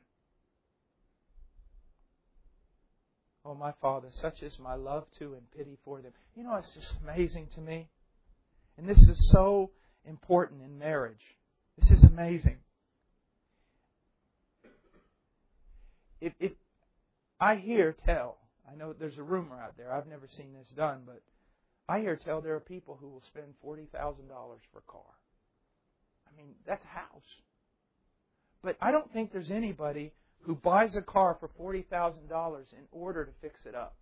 Speaker 2: Oh, my Father, such is my love to and pity for them. You know, it's just amazing to me. And this is so important in marriage. This is amazing. If I hear tell, I know there's a rumor out there, I've never seen this done, but I hear tell there are people who will spend $40,000 for a car. I mean, that's a house. But I don't think there's anybody who buys a car for $40,000 in order to fix it up.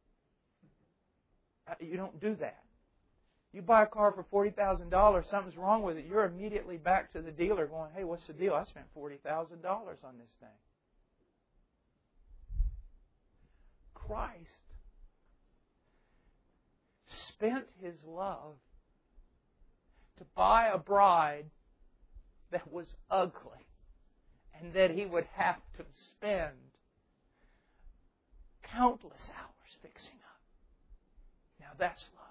Speaker 2: You don't do that. You buy a car for $40,000, something's wrong with it, you're immediately back to the dealer going, hey, what's the deal? I spent $40,000 on this thing. Christ spent His love to buy a bride that was ugly and that He would have to spend countless hours fixing up. Now that's love.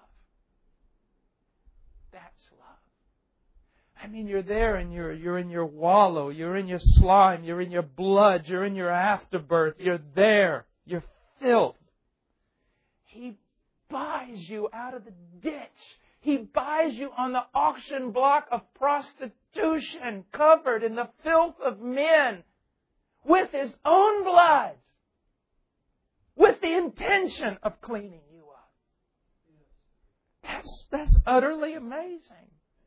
Speaker 2: That's love. I mean, you're there and you're in your wallow, you're in your slime, you're in your blood, you're in your afterbirth, you're there, you're filth. He buys you out of the ditch. He buys you on the auction block of prostitution, covered in the filth of men, with His own blood, with the intention of cleaning you up. That's utterly amazing.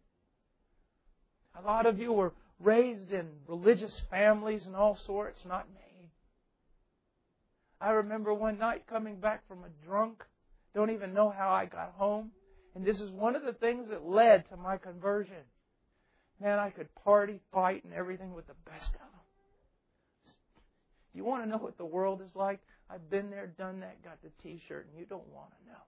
Speaker 2: A lot of you were raised in religious families and all sorts, not me. I remember one night coming back from a drunk, don't even know how I got home, and this is one of the things that led to my conversion. Man, I could party, fight, and everything with the best of them. You want to know what the world is like? I've been there, done that, got the T-shirt, and you don't want to know.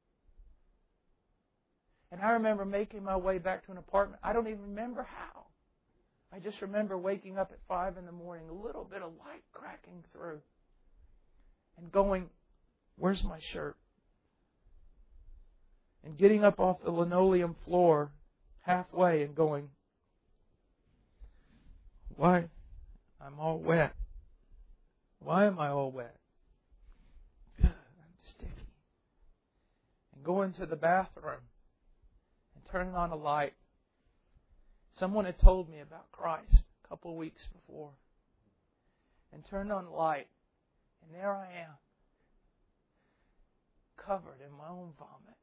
Speaker 2: And I remember making my way back to an apartment. I don't even remember how. I just remember waking up at 5 in the morning, a little bit of light cracking through, and going, where's my shirt? And getting up off the linoleum floor halfway and going, why? I'm all wet. Why am I all wet? I'm sticky. And going to the bathroom and turning on a light. Someone had told me about Christ a couple of weeks before. And turned on the light. And there I am, covered in my own vomit.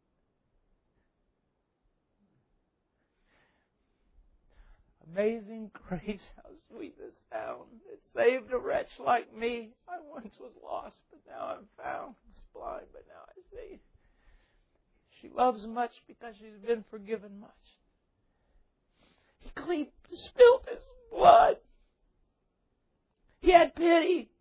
Speaker 2: Amazing grace, how sweet the sound. It saved a wretch like me. I once was lost, but now I'm found. I was blind, but now I see. She loves much because she's been forgiven much. He spilled His blood. He had pity.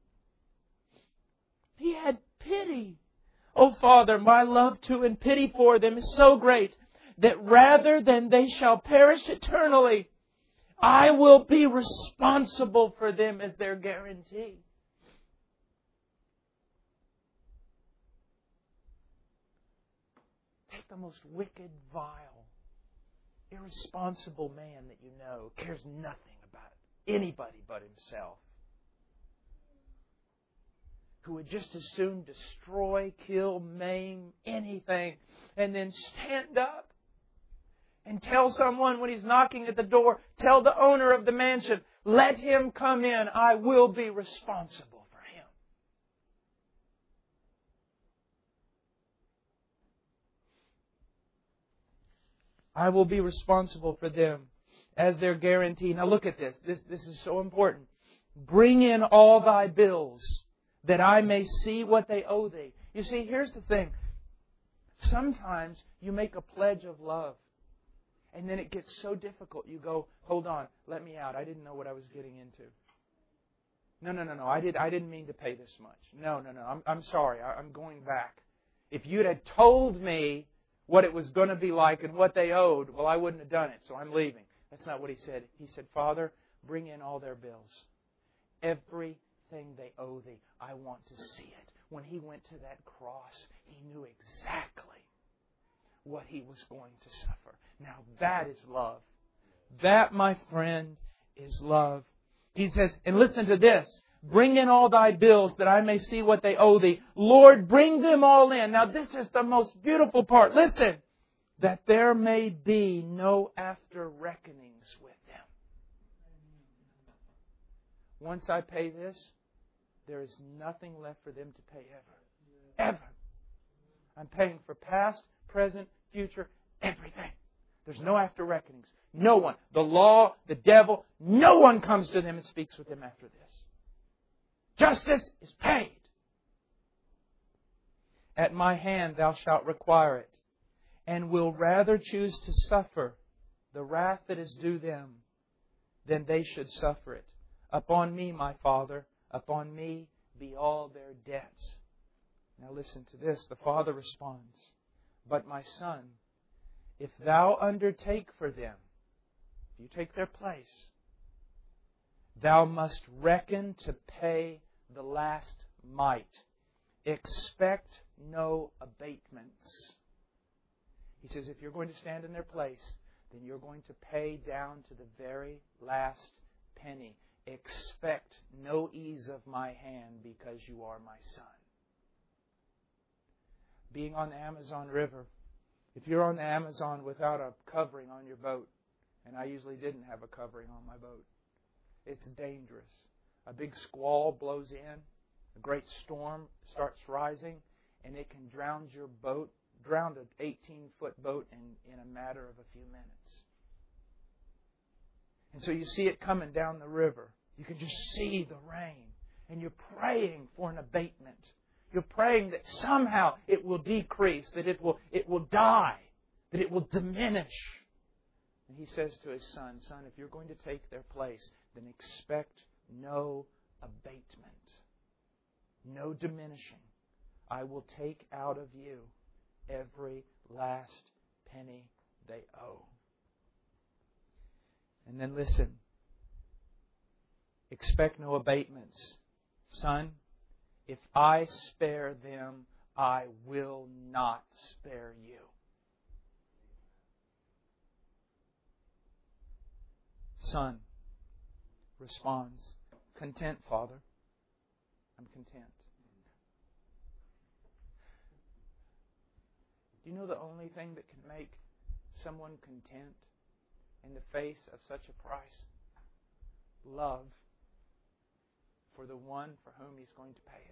Speaker 2: He had pity. Oh, Father, my love to and pity for them is so great that rather than they shall perish eternally, I will be responsible for them as their guarantee. the most wicked, vile, irresponsible man that you know. Cares nothing about anybody but himself. Who would just as soon destroy, kill, maim, anything, and then stand up and tell someone when he's knocking at the door, tell the owner of the mansion, let him come in. I will be responsible for him. I will be responsible for them as their guarantee. Now look at this. This is so important. Bring in all thy bills, that I may see what they owe thee. You see, here's the thing. Sometimes you make a pledge of love, and then it gets so difficult. You go, hold on, let me out. I didn't know what I was getting into. No. I didn't mean to pay this much. No. I'm sorry. I'm going back. If you'd had told me what it was going to be like and what they owed, well, I wouldn't have done it, so I'm leaving. That's not what He said. He said, Father, bring in all their bills. Everything they owe thee, I want to see it. When He went to that cross, He knew exactly what He was going to suffer. Now that is love. That, my friend, is love. He says, and listen to this, bring in all thy bills that I may see what they owe thee. Lord, bring them all in. Now this is the most beautiful part. Listen, that there may be no after reckonings with them. Once I pay this, there is nothing left for them to pay ever. Ever. I'm paying for past, present, future, everything. There's no after reckonings. No one. The law, the devil, no one comes to them and speaks with them after this. Justice is paid. At my hand thou shalt require it, and will rather choose to suffer the wrath that is due them than they should suffer it. Upon me, my Father, upon me be all their debts. Now listen to this. The Father responds, but my Son, if thou undertake for them, if you take their place, thou must reckon to pay the last mite. Expect no abatements. He says, if you're going to stand in their place, then you're going to pay down to the very last penny. Expect no ease of my hand because you are my Son. Being on the Amazon River, if you're on the Amazon without a covering on your boat, and I usually didn't have a covering on my boat, it's dangerous. A big squall blows in, a great storm starts rising, and it can drown your boat, drown an 18-foot boat in a matter of a few minutes. And so you see it coming down the river. You can just see the rain. And you're praying for an abatement. You're praying that somehow it will decrease, that it will die, that it will diminish. And He says to His Son, Son, if you're going to take their place, then expect no abatement, no diminishing. I will take out of you every last penny they owe. And then listen. Expect no abatements. Son, if I spare them, I will not spare you. Son responds, content, Father. I'm content. Do you know the only thing that can make someone content in the face of such a price? Love for the one for whom He's going to pay it.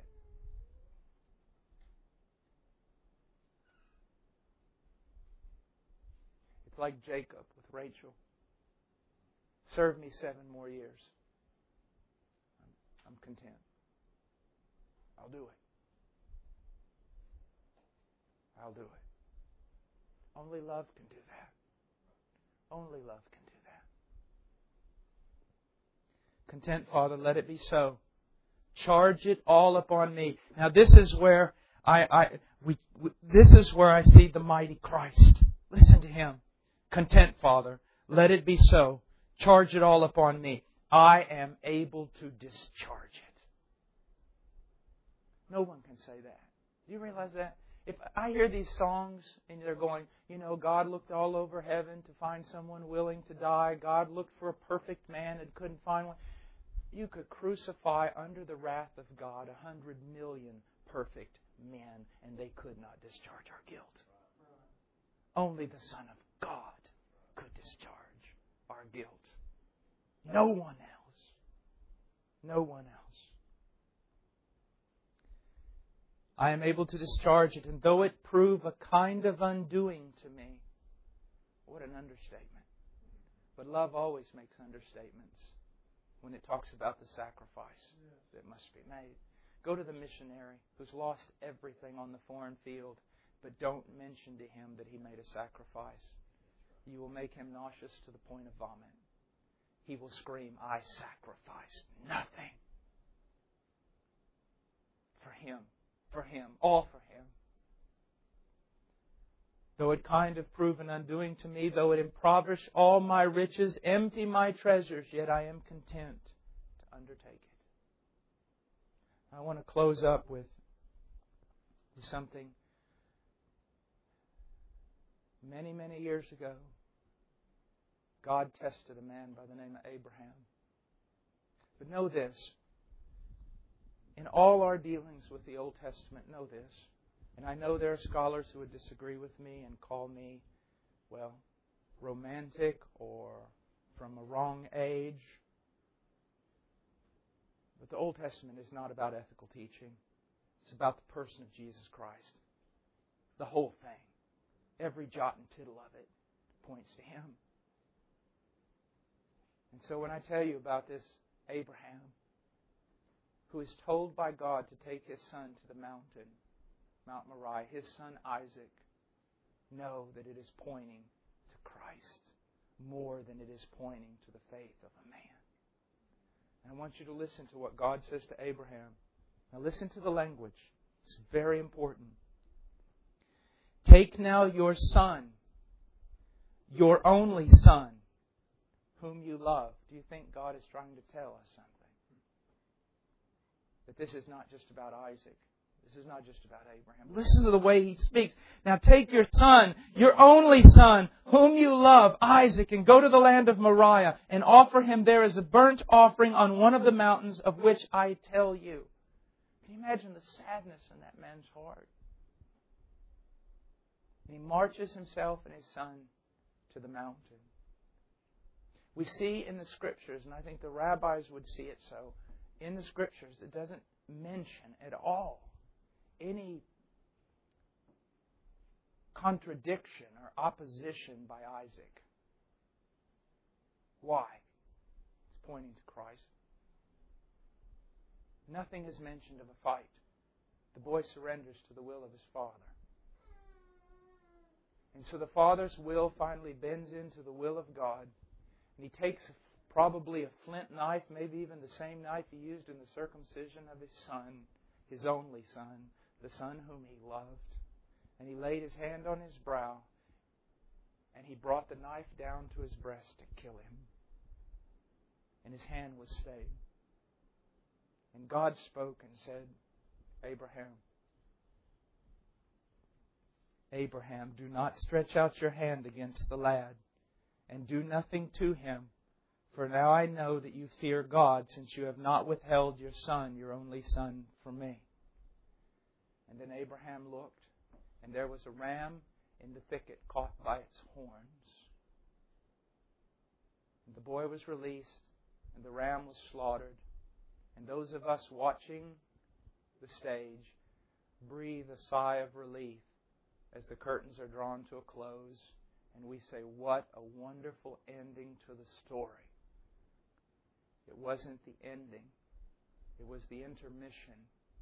Speaker 2: It's like Jacob with Rachel. Serve me 7 more years. I'm content. I'll do it. I'll do it. Only love can do that. Only love can do that. Content, Father, let it be so. Charge it all upon me. Now this is where this is where I see the mighty Christ. Listen to Him. Content, Father, let it be so. Charge it all upon me. I am able to discharge it. No one can say that. Do you realize that? If I hear these songs and they're going, God looked all over heaven to find someone willing to die. God looked for a perfect man and couldn't find one. You could crucify under the wrath of God 100 million perfect men, and they could not discharge our guilt. Only the Son of God could discharge our guilt. No one else. No one else. I am able to discharge it, and though it prove a kind of undoing to me, what an understatement. But love always makes understatements when it talks about the sacrifice that must be made. Go to the missionary who's lost everything on the foreign field, but don't mention to him that he made a sacrifice. You will make him nauseous to the point of vomit. He will scream, I sacrificed nothing. For him. For him. All for him. Though it kind of prove an undoing to me, though it impoverish all my riches, empty my treasures, yet I am content to undertake it. I want to close up with something. Many, many years ago, God tested a man by the name of Abraham. But know this. In all our dealings with the Old Testament, know this. And I know there are scholars who would disagree with me and call me, romantic or from a wrong age. But the Old Testament is not about ethical teaching. It's about the person of Jesus Christ. The whole thing. Every jot and tittle of it points to Him. And so when I tell you about this Abraham, who is told by God to take his son to the mountain, Mount Moriah, his son Isaac, know that it is pointing to Christ more than it is pointing to the faith of a man. And I want you to listen to what God says to Abraham. Now listen to the language. It's very important. Take now your son, your only son, whom you love. Do you think God is trying to tell us something? That this is not just about Isaac. This is not just about Abraham. Listen to the way he speaks. Now take your son, your only son, whom you love, Isaac, and go to the land of Moriah and offer him there as a burnt offering on one of the mountains of which I tell you. Can you imagine the sadness in that man's heart? And he marches himself and his son to the mountain. We see in the Scriptures, and I think the rabbis would see it so, in the Scriptures, it doesn't mention at all any contradiction or opposition by Isaac. Why? It's pointing to Christ. Nothing is mentioned of a fight. The boy surrenders to the will of his father. And so the father's will finally bends into the will of God, and he takes probably a flint knife, maybe even the same knife he used in the circumcision of his son, his only son, the son whom he loved. And he laid his hand on his brow, and he brought the knife down to his breast to kill him. And his hand was stayed. And God spoke and said, Abraham, Abraham, do not stretch out your hand against the lad, and do nothing to him. For now I know that you fear God, since you have not withheld your son, your only son, from me. And then Abraham looked, and there was a ram in the thicket caught by its horns. And the boy was released, and the ram was slaughtered. And those of us watching the stage breathe a sigh of relief as the curtains are drawn to a close, and we say, what a wonderful ending to the story. It wasn't the ending. It was the intermission.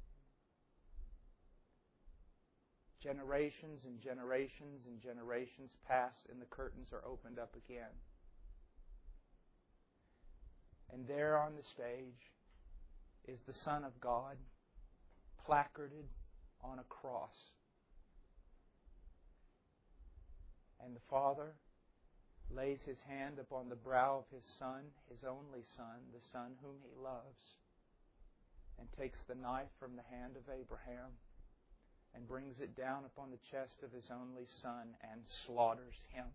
Speaker 2: Generations and generations and generations pass, and the curtains are opened up again. And there on the stage is the Son of God, placarded on a cross. And the Father lays His hand upon the brow of His Son, His only Son, the Son whom He loves, and takes the knife from the hand of Abraham and brings it down upon the chest of His only Son and slaughters Him.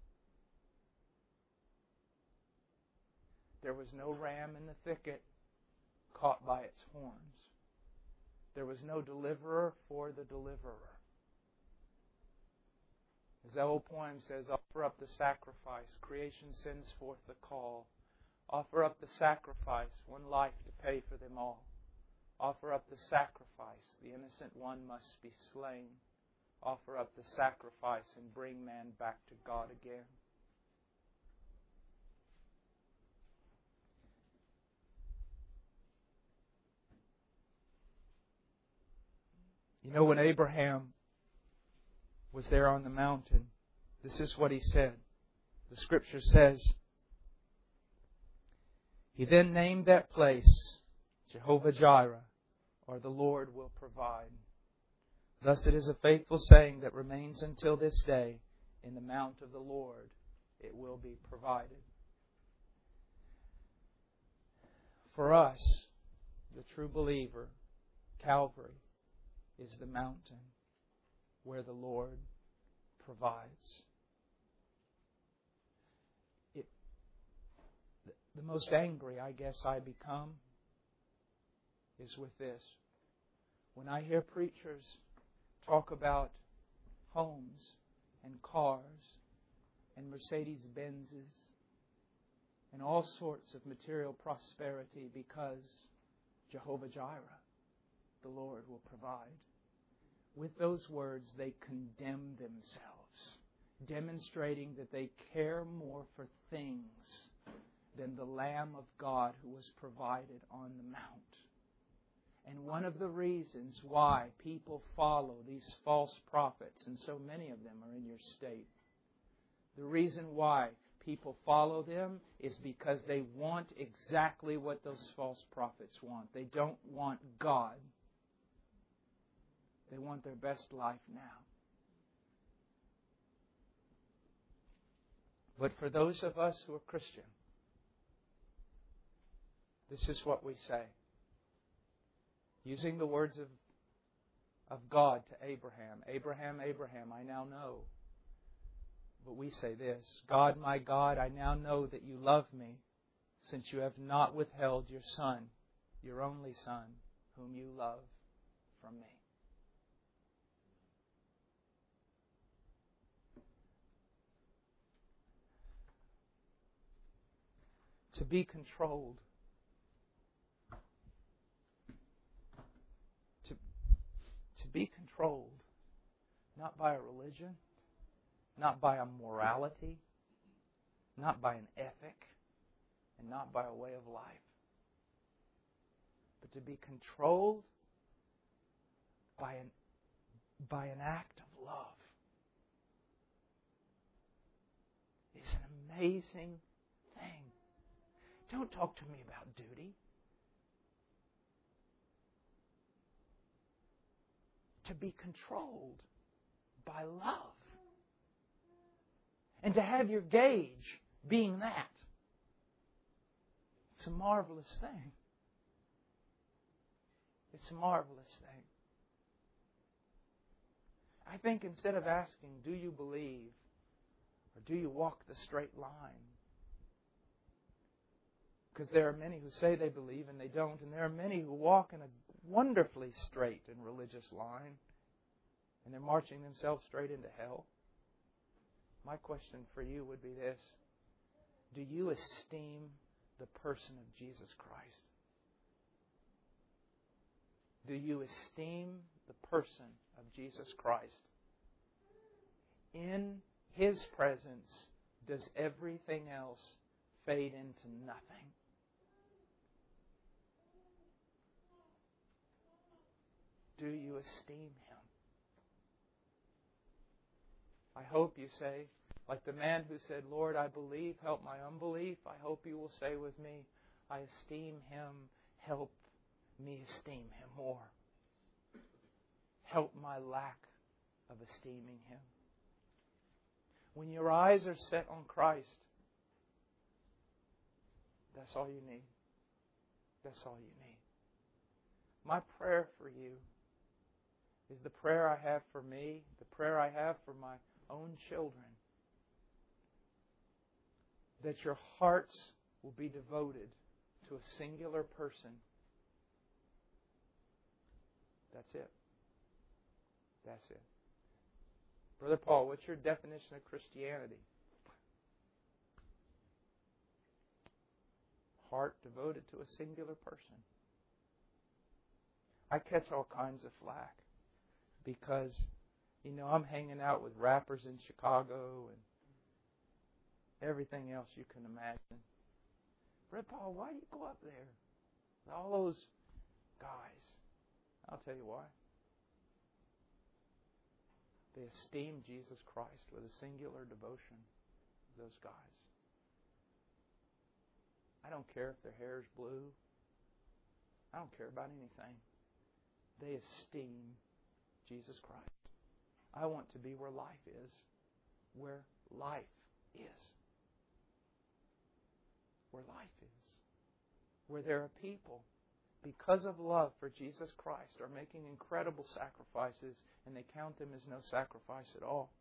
Speaker 2: There was no ram in the thicket caught by its horns. There was no deliverer for the deliverer. As the old poem says, offer up the sacrifice. Creation sends forth the call. Offer up the sacrifice, one life to pay for them all. Offer up the sacrifice, the innocent one must be slain. Offer up the sacrifice and bring man back to God again. You know, when Abraham was there on the mountain, this is what he said. The Scripture says, he then named that place Jehovah Jireh, or the Lord will provide. Thus it is a faithful saying that remains until this day, in the mount of the Lord it will be provided. For us, the true believer, Calvary is the mountain where the Lord provides. The most angry, I guess, I become is with this. When I hear preachers talk about homes and cars and Mercedes-Benzes and all sorts of material prosperity because Jehovah Jireh, the Lord, will provide. With those words, they condemn themselves, demonstrating that they care more for things than the Lamb of God who was provided on the mount. And one of the reasons why people follow these false prophets, and so many of them are in your state, the reason why people follow them is because they want exactly what those false prophets want. They don't want God. They want their best life now. But for those of us who are Christian, this is what we say. Using the words of God to Abraham. Abraham, Abraham, I now know. But we say this, God, my God, I now know that you love me, since you have not withheld your Son, your only Son, whom you love, from me. To be controlled. To be controlled, not by a religion, not by a morality, not by an ethic, and not by a way of life, but to be controlled by an act of love is an amazing thing. Don't talk to me about duty. To be controlled by love. And to have your gauge being that. It's a marvelous thing. It's a marvelous thing. I think instead of asking, do you believe? Or do you walk the straight line? Because there are many who say they believe and they don't. And there are many who walk in a wonderfully straight and religious line. And they're marching themselves straight into hell. My question for you would be this. Do you esteem the person of Jesus Christ? Do you esteem the person of Jesus Christ? In His presence, does everything else fade into nothing? Do you esteem Him? I hope you say, like the man who said, Lord, I believe, help my unbelief. I hope you will say with me, I esteem Him, help me esteem Him more. Help my lack of esteeming Him. When your eyes are set on Christ, that's all you need. That's all you need. My prayer for you is the prayer I have for me, the prayer I have for my own children. That your hearts will be devoted to a singular person. That's it. That's it. Brother Paul, what's your definition of Christianity? Heart devoted to a singular person. I catch all kinds of flack because, I'm hanging out with rappers in Chicago and everything else you can imagine. Brother Paul, why do you go up there with all those guys? I'll tell you why. They esteem Jesus Christ with a singular devotion, those guys. I don't care if their hair is blue. I don't care about anything. They esteem Jesus Christ. I want to be where life is. Where life is. Where life is. Where there are people, because of love for Jesus Christ, are making incredible sacrifices, and they count them as no sacrifice at all.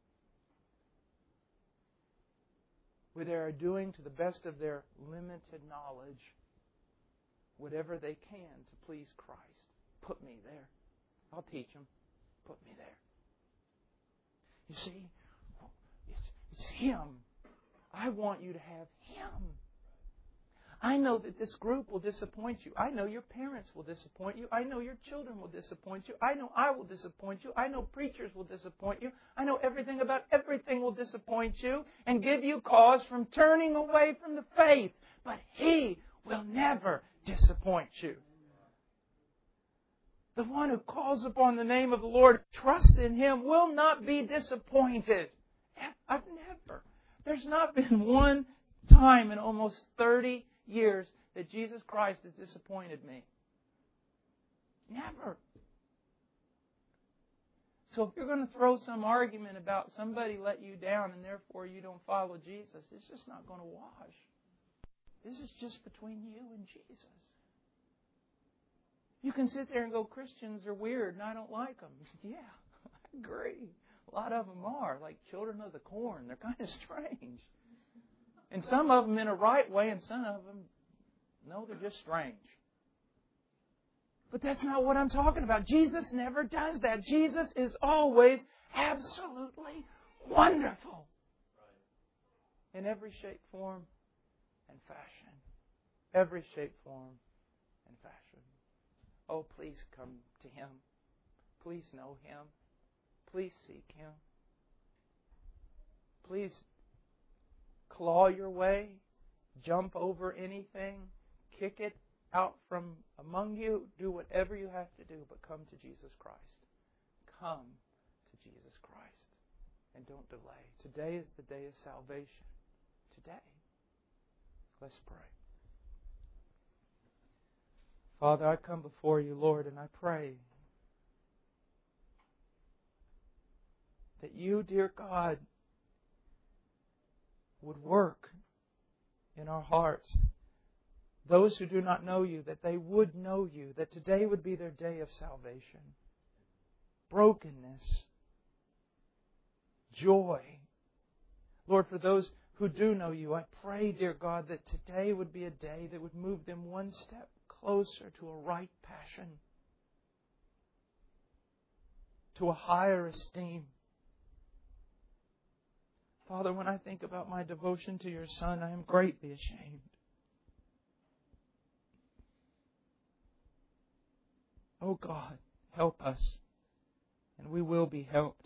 Speaker 2: Where they are doing to the best of their limited knowledge whatever they can to please Christ. Put me there. I'll teach them. Put me there. You see, it's Him. I want you to have Him. I know that this group will disappoint you. I know your parents will disappoint you. I know your children will disappoint you. I know I will disappoint you. I know preachers will disappoint you. I know everything about everything will disappoint you and give you cause from turning away from the faith. But He will never disappoint you. The one who calls upon the name of the Lord, trusts in Him, will not be disappointed. There's not been one time in almost 30 years that Jesus Christ has disappointed me. Never. So if you're going to throw some argument about somebody let you down and therefore you don't follow Jesus, it's just not going to wash. This is just between you and Jesus. You can sit there and go, Christians are weird and I don't like them. Yeah, I agree. A lot of them are, like children of the corn. They're kind of strange. And some of them in a right way, and some of them, no, they're just strange. But that's not what I'm talking about. Jesus never does that. Jesus is always absolutely wonderful. In every shape, form, and fashion. Every shape, form, and fashion. Oh, please come to Him. Please know Him. Please seek Him. Please claw your way, jump over anything, kick it out from among you, do whatever you have to do, but come to Jesus Christ. Come to Jesus Christ. And don't delay. Today is the day of salvation. Today. Let's pray. Father, I come before you, Lord, and I pray that you, dear God, would work in our hearts. Those who do not know you, that they would know you, that today would be their day of salvation. Brokenness. Joy. Lord, for those who do know you, I pray, dear God, that today would be a day that would move them one step closer to a right passion, to a higher esteem. Father, when I think about my devotion to your Son, I am greatly ashamed. Oh God, help us, and we will be helped.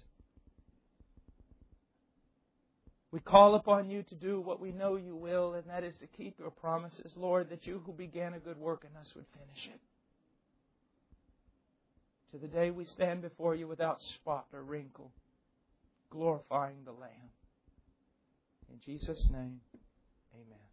Speaker 2: We call upon you to do what we know you will, and that is to keep your promises, Lord, that you who began a good work in us would finish it. To the day we stand before you without spot or wrinkle, glorifying the Lamb. In Jesus' name, amen.